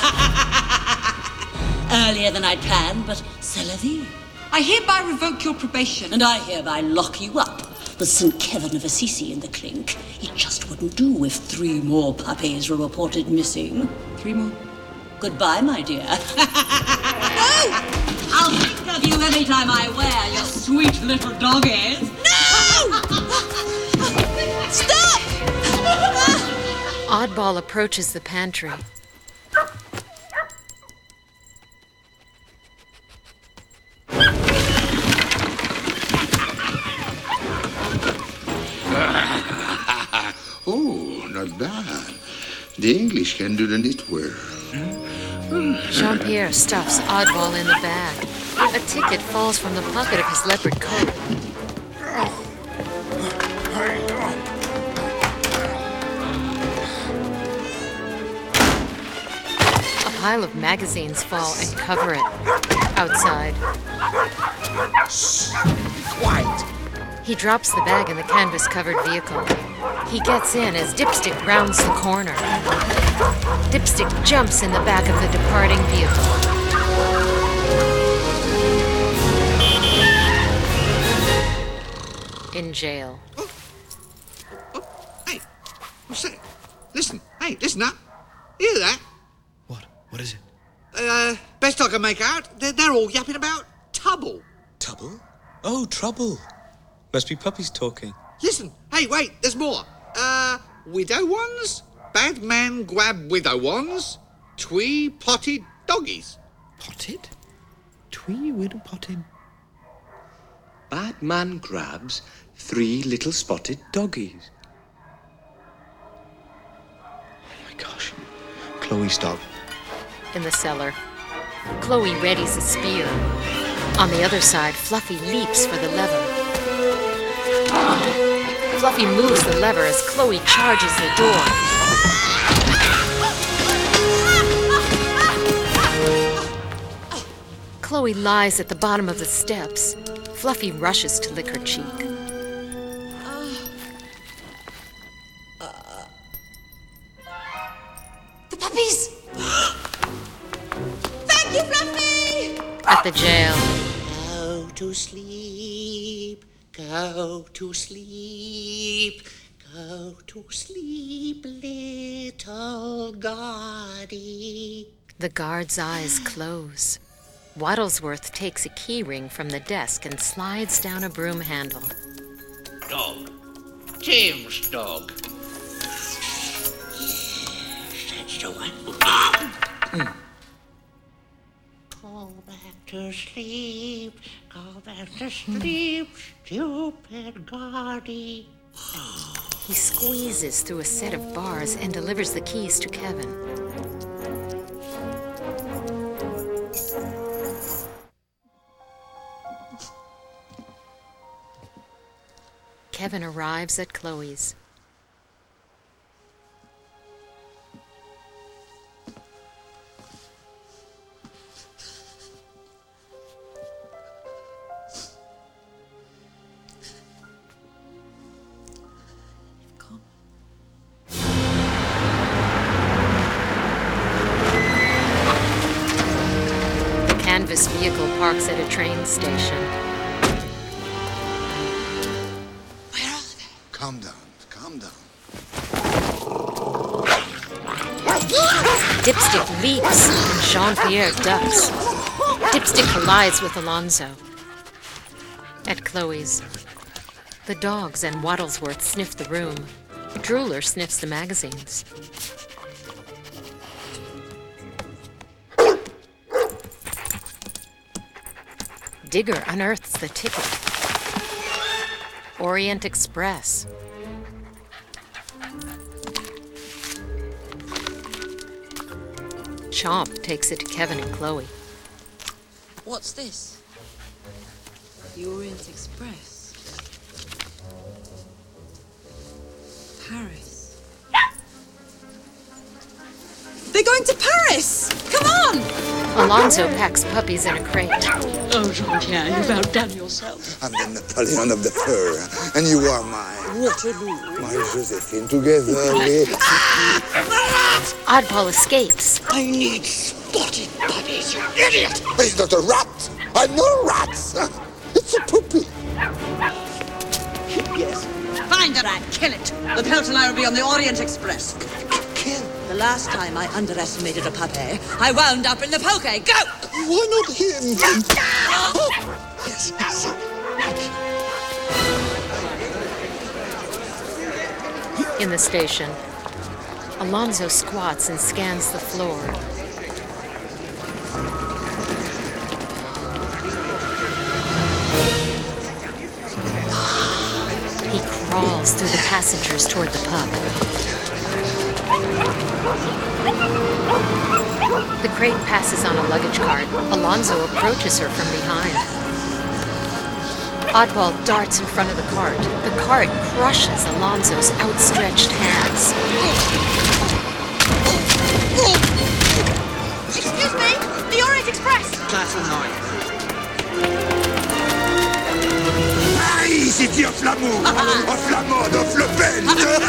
Earlier than I'd planned, but c'est la vie. I hereby revoke your probation. And I hereby lock you up with Saint Kevin of Assisi in the clink. It just wouldn't do if three more puppies were reported missing. Three more? Goodbye, my dear. Oh! I'll think of you every time I wear your sweet little doggies. No! Stop! Oddball approaches the pantry. Oh, not bad. The English can do the knitwear. Jean-Pierre stuffs Oddball in the bag. A ticket falls from the pocket of his leopard coat. A pile of magazines fall and cover it. Outside. Quiet. He drops the bag in the canvas-covered vehicle. He gets in as Dipstick rounds the corner. Dipstick jumps in the back of the departing vehicle. In jail. Hey, what's that? Listen, hey, listen up. You hear that? What? What is it? Uh, best I can make out, they're, they're all yapping about Tubble. Tubble? Oh, trouble. Must be puppies talking. Listen, hey, wait, there's more. Uh, widow ones? Bad man grab widow ones? Twee potted doggies. Potted? Twee widow potted? Bad man grabs three little spotted doggies. Oh my gosh. Chloe's dog. In the cellar, Chloe readies a spear. On the other side, Fluffy leaps for the lever. Fluffy moves the lever as Chloe charges the door. Chloe lies at the bottom of the steps. Fluffy rushes to lick her cheek. The puppies! Thank you, Fluffy! At the jail. Go to sleep, go to sleep, go to sleep, little Guardie. The guard's eyes close. Waddlesworth takes a key ring from the desk and slides down a broom handle. Dog. James' dog. That's the one. Mm. Go back to sleep, go back to sleep, stupid Guardie. He squeezes through a set of bars and delivers the keys to Kevin. Kevin arrives at Chloe's. The canvas vehicle parks at a train station. Calm down, calm down. Dipstick leaps and Jean-Pierre ducks. Dipstick collides with Alonzo. At Chloe's, the dogs and Waddlesworth sniff the room. Drooler sniffs the magazines. Digger unearths the ticket. Orient Express. Chomp takes it to Kevin and Chloe. What's this? The Orient Express. Paris. They're going to Paris! Come on! Alonzo packs puppies in a crate. Oh, Jean-Pierre, you've outdone yourself. I'm the Napoleon of the fur, and you are my Waterloo. my Josephine. Together we... Oddball escapes. I need spotted puppies, you idiot! But it's not a rat! I know rats! It's a puppy! Yes. Find the rat, kill it. The Pelt and I will be on the Orient Express. Kill? The last time I underestimated a puppy, I wound up in the poke. Go! Why not him? Yes, yes. In the station, Alonzo squats and scans the floor. He crawls through the passengers toward the pub. The crate passes on a luggage cart. Alonzo approaches her from behind. Oddball darts in front of the cart. The cart crushes Alonzo's outstretched hands. Excuse me, the Orient Express. Class of nine. Aïe, c'est dire Flamand! En Flamand, de Flepel!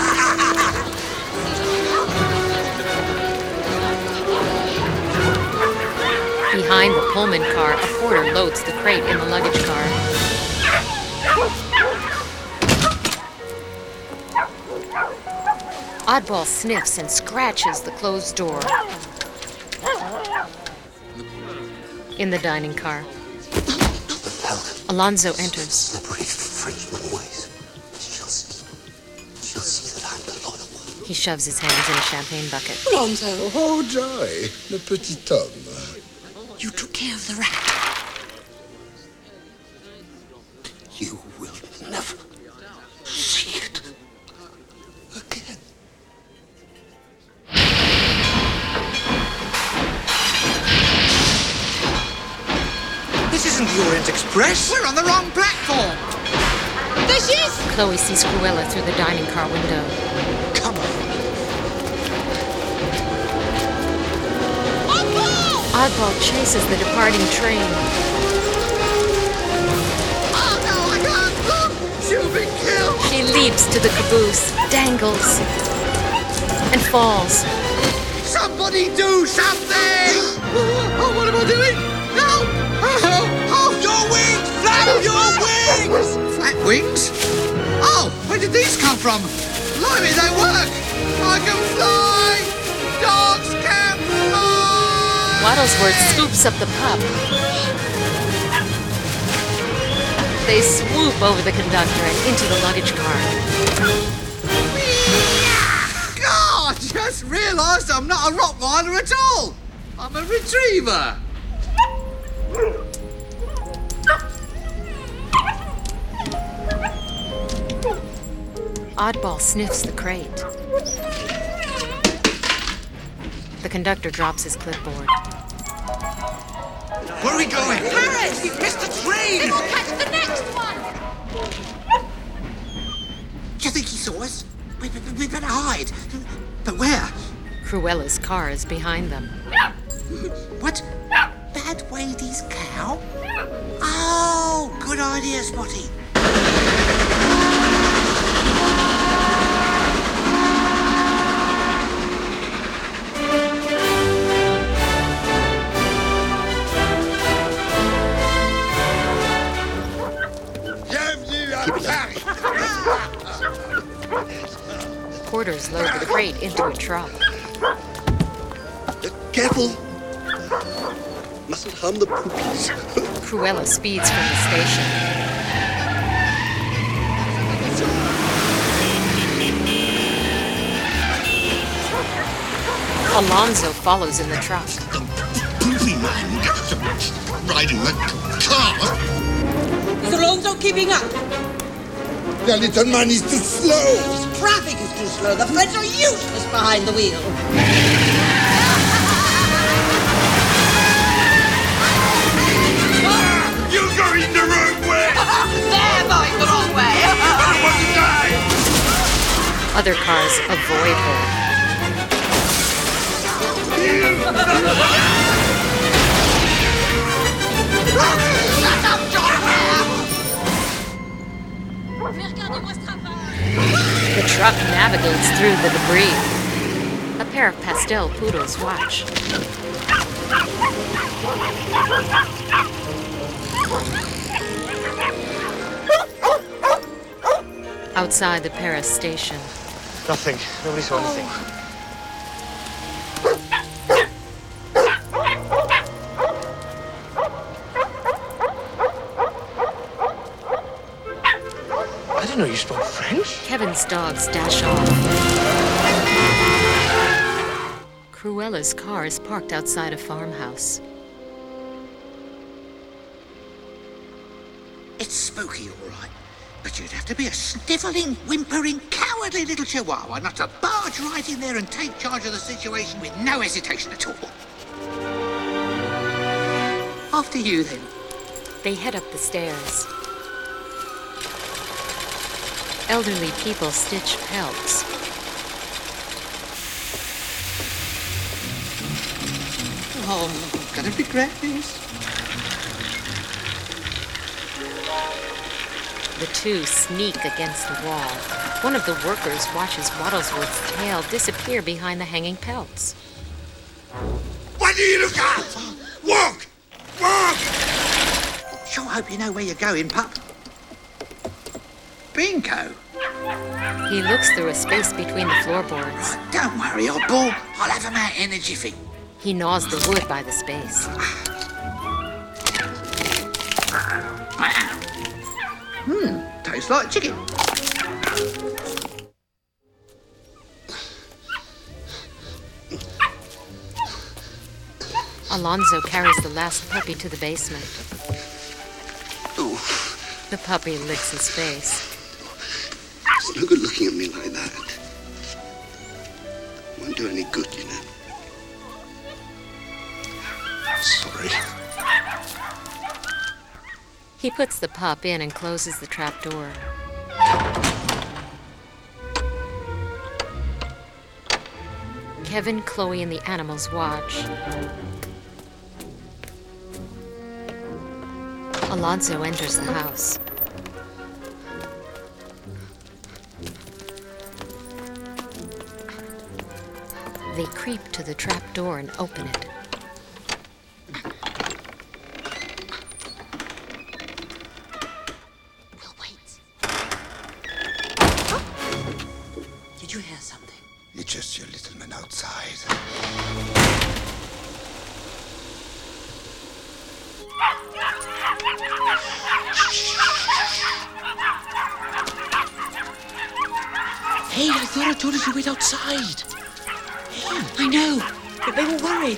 Behind the Pullman car, a porter loads the crate in the luggage car. Oddball sniffs and scratches the closed door. In the dining car, Alonzo enters. He shoves his hands in a champagne bucket. Alonzo. Oh, joy, le petit homme. You took care of the rat. You will never see it again. This isn't the Orient Express. We're on the wrong platform. There she is! Chloe sees Cruella through the dining car window. Come on. Oddball chases the departing train. Oh no, I can't look! She'll be killed! She leaps to the caboose, dangles, and falls. Somebody do something! Oh, what am I doing? No! Oh, oh, your wings! Flap your wings! Flat wings? Oh, where did these come from? Blimey, they work! I can fly! Dogs can fly! Waddlesworth scoops up the pup. They swoop over the conductor and into the luggage car. God, I just realised I'm not a Rottweiler at all. I'm a retriever. Oddball sniffs the crate. The conductor drops his clipboard. Where are we going? Paris! We've missed the train! Then we'll catch the next one! Do you think he saw us? We, we, we better hide. But where? Cruella's car is behind them. What? Bad Wadey's cow? Oh, good idea, Spotty. Porters load the crate into a truck. Careful. Mustn't harm the poopies. Cruella speeds from the station. Alonzo follows in the truck. Poopy man riding the car. Is Alonzo keeping up? The little man is too slow. Traffic is too slow. The French are useless behind the wheel. You're going the wrong way! They're going the wrong way! I want to die! Other cars avoid her. Shut up, John! The truck navigates through the debris. A pair of pastel poodles watch. Outside the Paris station. Nothing. Nobody saw anything. I didn't know you spoke French. Kevin's dogs dash off. Cruella's car is parked outside a farmhouse. It's spooky, all right. But you'd have to be a snivelling, whimpering, cowardly little chihuahua not to barge right in there and take charge of the situation with no hesitation at all. After you, then. They head up the stairs. Elderly people stitch pelts. Oh, I'm gonna regret this. The two sneak against the wall. One of the workers watches Waddlesworth's tail disappear behind the hanging pelts. What do you look at? Walk! Walk! Sure hope you know where you're going, pup. Bingo. He looks through a space between the floorboards. Don't worry, oddball. I'll have him out in a jiffy. He gnaws the wood by the space. Hmm, tastes like chicken. Alonzo carries the last puppy to the basement. Oh. The puppy licks his face. It's no good looking at me like that. Won't do any good, you know. Sorry. He puts the pup in and closes the trap door. Kevin, Chloe, and the animals watch. Alonzo enters the house. They creep to the trap door and open it. We'll wait. Did you hear something? It's just your little man outside. Hey, I thought I told us you wait outside. I know, but they were worried.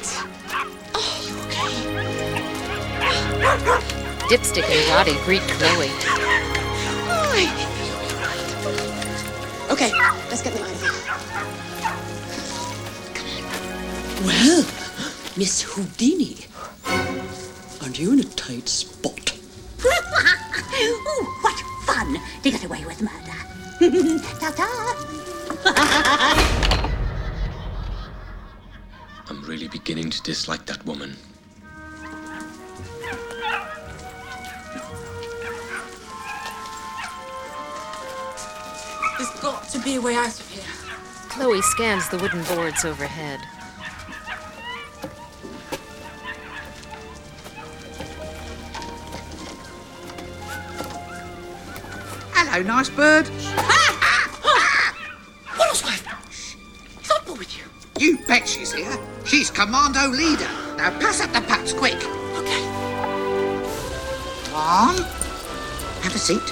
Dipstick and Dottie greet Chloe. Okay, let's get them out of here. Well, Miss Houdini, aren't you in a tight spot? Ooh, what fun to get away with murder. Ta-ta! I'm really beginning to dislike that woman. There's got to be a way out of here. Chloe scans the wooden boards overhead. Hello, nice bird. Waddlesworth! What's up with you? You bet she's here. She's commando leader. Now pass up the pups, quick. Okay. One. Have a seat.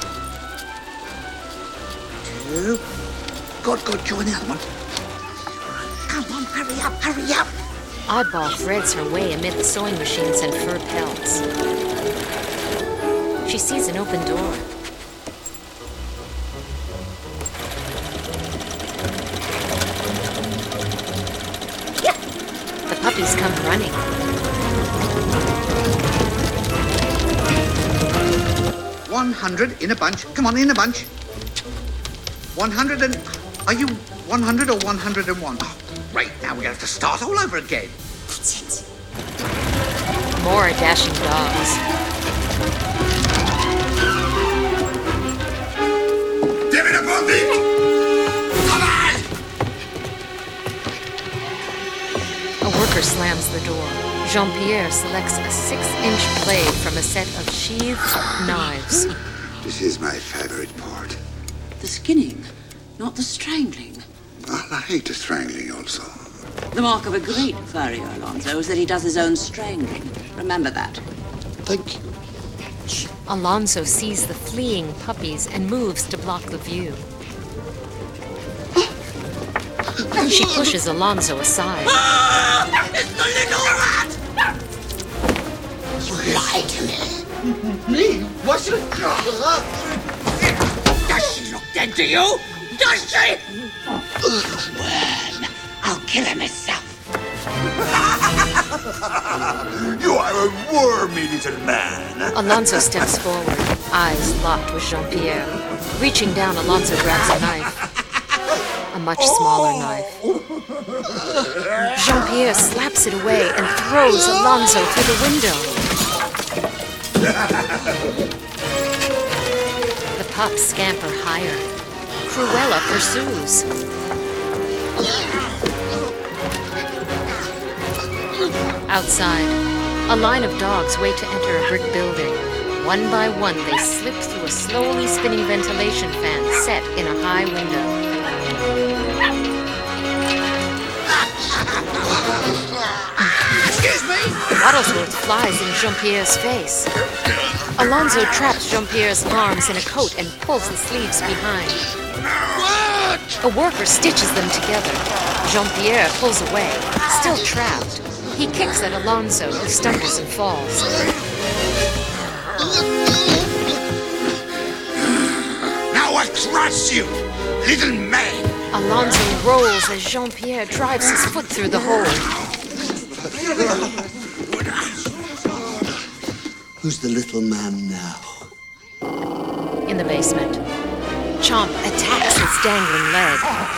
Two. Good, good. Join the other one. Come on, hurry up, hurry up. Oddball threads her way amid the sewing machines and fur pelts. She sees an open door. The puppies come running. One hundred in a bunch. Come on, in a bunch. One hundred and... Are you one hundred or one hundred and one? Oh, great. Now we're going to have to start all over again. That's it. More dashing dogs. Give it a puppy! Come on! A worker slams the door. Jean-Pierre selects a six-inch blade from a set of sheathed knives. This is my favorite part. The skinning, not the strangling. Well, I hate the strangling also. The mark of a great farrier, Alonzo, is that he does his own strangling. Remember that. Thank you. Alonzo sees the fleeing puppies and moves to block the view. She pushes Alonzo aside. Ah! It's the little rat! You lied to me. Me? What's it? then, do you? Does she? Well, I'll kill her myself. You are a wormy little man. Alonso steps forward, eyes locked with Jean-Pierre. Reaching down, Alonso grabs a knife. A much smaller knife. Jean-Pierre slaps it away and throws Alonso through the window. The pups scamper higher. Cruella pursues. Outside, a line of dogs wait to enter a brick building. One by one, they slip through a slowly spinning ventilation fan set in a high window. Excuse me! Waddlesworth flies in Jean-Pierre's face. Alonso traps Jean-Pierre's arms in a coat and pulls the sleeves behind. A worker stitches them together. Jean-Pierre pulls away, still trapped. He kicks at Alonso, who stumbles and falls. Now I crush you, little man. Alonso rolls as Jean-Pierre drives his foot through the hole. Who's the little man now? In the basement, Chomp attacks its dangling leg.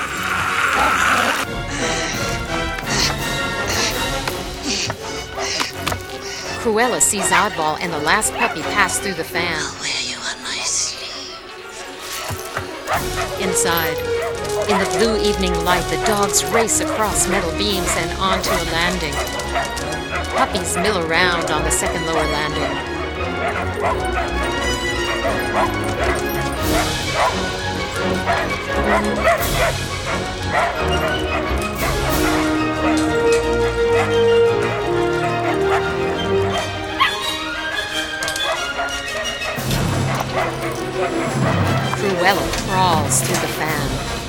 Cruella sees Oddball and the last puppy pass through the fan. I'll wear you on my sleeve. Inside, in the blue evening light, the dogs race across metal beams and onto a landing. Puppies mill around on the second lower landing. Cruella crawls through the fan.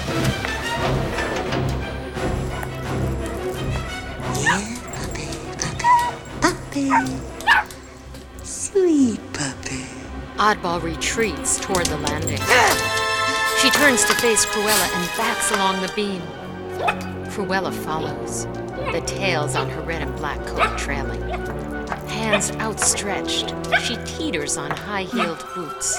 Yeah, puppy, puppy, puppy. Sweet puppy. Oddball retreats toward the landing. She turns to face Cruella and backs along the beam. Cruella follows, the tails on her red and black coat trailing. Hands outstretched, she teeters on high-heeled boots.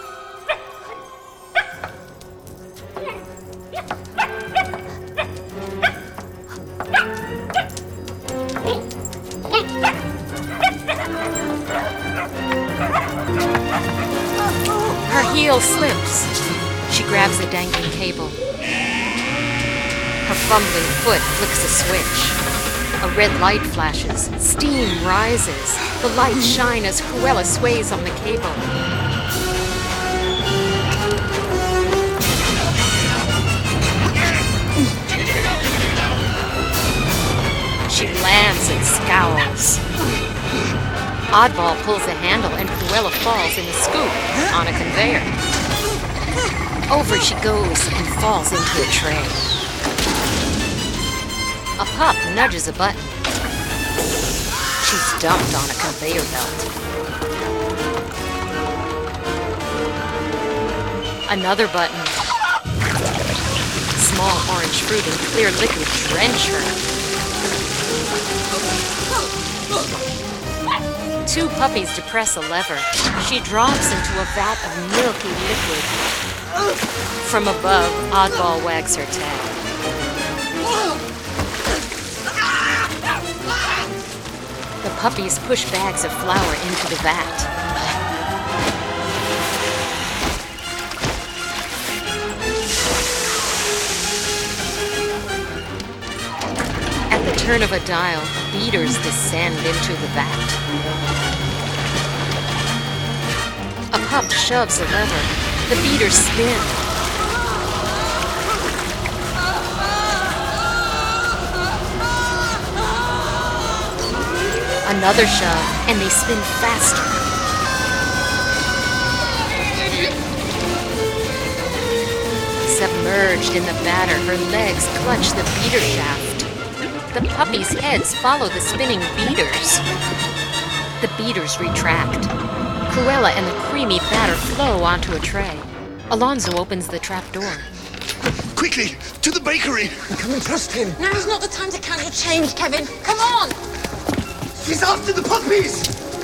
Her heel slips. She grabs a dangling cable. Her fumbling foot flicks a switch. A red light flashes. Steam rises. The lights shine as Cruella sways on the cable. She lands and scowls. Oddball pulls a handle and Cruella falls in a scoop on a conveyor. Over she goes and falls into a tray. A pup nudges a button. She's dumped on a conveyor belt. Another button. Small orange fruit and clear liquid drench her. Two puppies depress a lever. She drops into a vat of milky liquid. From above, Oddball wags her tail. The puppies push bags of flour into the vat. At the turn of a dial, beaters descend into the vat. A pup shoves a lever. The beaters spin. Another shove, and they spin faster. Submerged in the batter, her legs clutch the beater shaft. The puppies' heads follow the spinning beaters. The beaters retract. Cruella and the creamy batter flow onto a tray. Alonzo opens the trap door. Quickly, to the bakery! Come and trust him. Now's not the time to count your change, Kevin. Come on! He's after the puppies!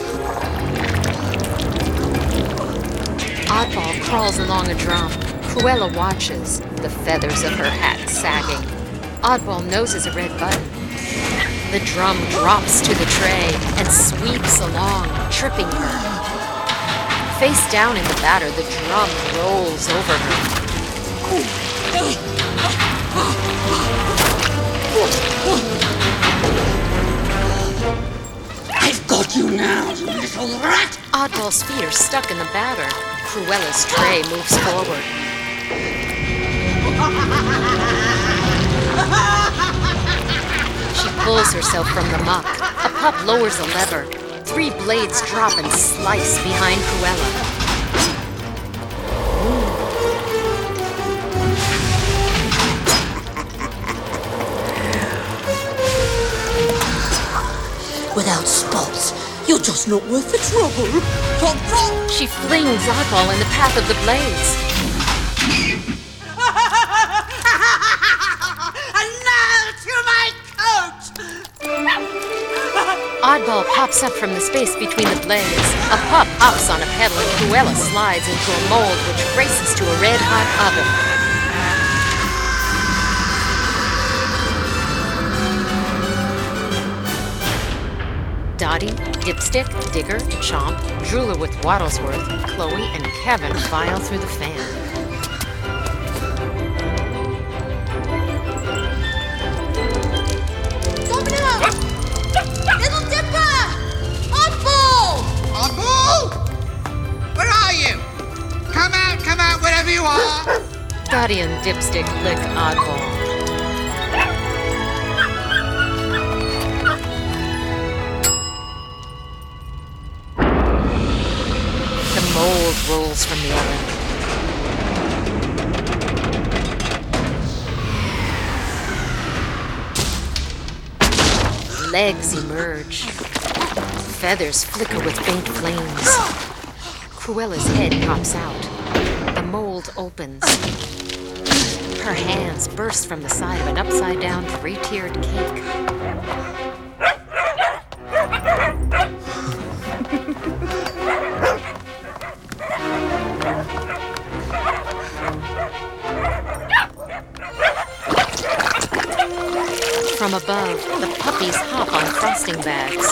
Oddball crawls along a drum. Cruella watches, the feathers of her hat sagging. Oddball noses a red button. The drum drops to the tray and sweeps along, tripping her. Face down in the batter, the drum rolls over her. I've got you now, you little rat! Oddball's feet are stuck in the batter. Cruella's tray moves forward. She pulls herself from the muck. A pup lowers a lever. Three blades drop and slice behind Cruella. Without spots, you're just not worth the trouble. She flings Oddball in the path of the blades. And now to my coat! Oddball pops up from the space between the blades. A pup hops on a pedal and Cruella slides into a mold which races to a red-hot oven. Dottie, Dipstick, Digger, Chomp, Drooler with Wattlesworth, Chloe, and Kevin file through the fan. Domino! Little Dipper! Oddball! Oddball? Where are you? Come out, come out, wherever you are! Dottie and Dipstick lick Oddball. Mold rolls from the oven. Legs emerge. Feathers flicker with faint flames. Cruella's head pops out. The mold opens. Her hands burst from the side of an upside-down three-tiered cake. From above, the puppies hop on frosting bags.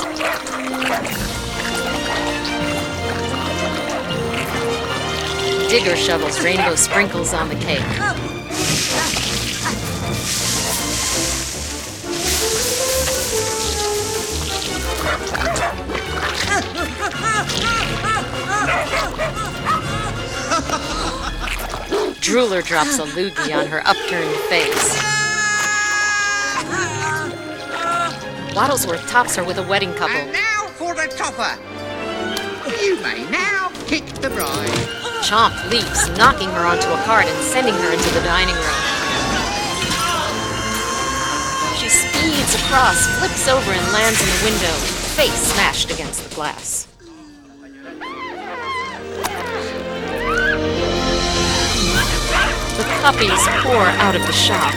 Digger shovels rainbow sprinkles on the cake. Drooler drops a loogie on her upturned face. Wattlesworth tops her with a wedding couple. And now for the topper. You may now kick the bride. Chomp leaps, knocking her onto a cart and sending her into the dining room. She speeds across, flips over and lands in the window, face smashed against the glass. The puppies pour out of the shop.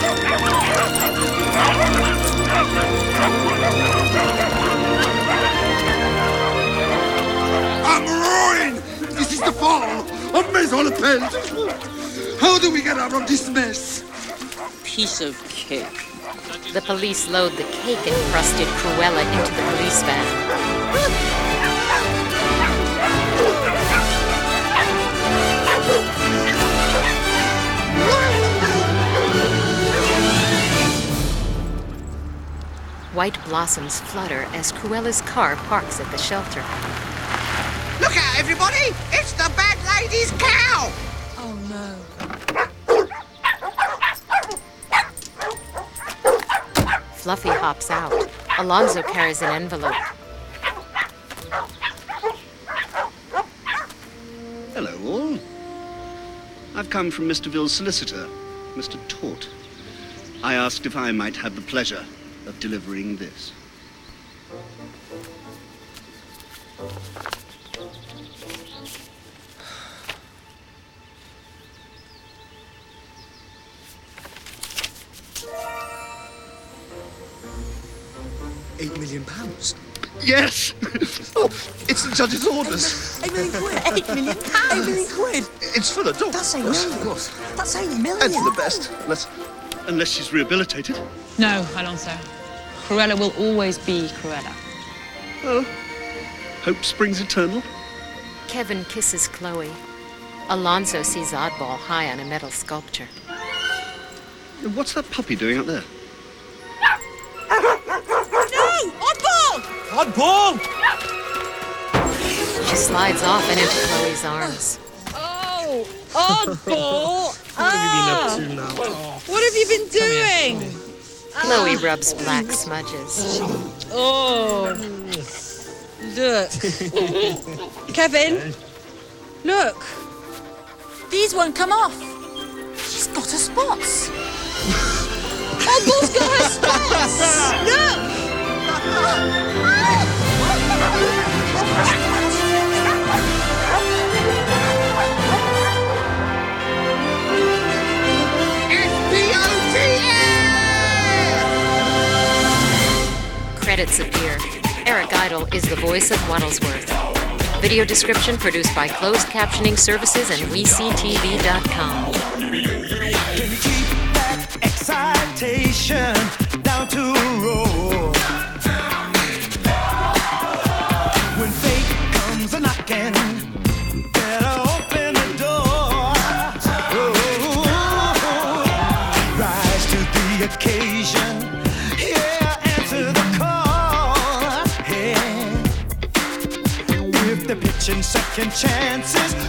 I'm ruined! This is the fall of Maison Le Pen! How do we get out of this mess? Piece of cake. The police load the cake-encrusted Cruella into the police van. White blossoms flutter as Cruella's car parks at the shelter. Look out, everybody! It's the bad lady's cow! Oh no. Fluffy hops out. Alonzo carries an envelope. Hello, all. I've come from Mister Ville's solicitor, Mister Tort. I asked if I might have the pleasure of delivering this. million pounds. Yes! Oh, it's the judge's orders. Eight million quid. Eight million pounds. Eight million quid. It's for the dog. That's eight Of million. course. That's eight million. And for the best. Unless, Unless she's rehabilitated. No, Alonso. Cruella will always be Cruella. Oh, hope springs eternal. Kevin kisses Chloe. Alonso sees Oddball high on a metal sculpture. What's that puppy doing up there? No! Oddball! Oddball! She slides off and into Chloe's arms. Oh! Oddball! What have you been up to now? What have you been doing? Chloe rubs black smudges. Oh. Look. Kevin. Look. These won't come off. She's got her spots. Oddball's got her spots! Look! Credits appear. Eric Idle is the voice of Waddlesworth. Video description produced by Closed Captioning Services and We See T V dot com. Excitation down to a roar. When fate comes a knocking, better open the door. Oh, rise to the occasion. Yeah, answer the call. Yeah. With the pitch and second chances.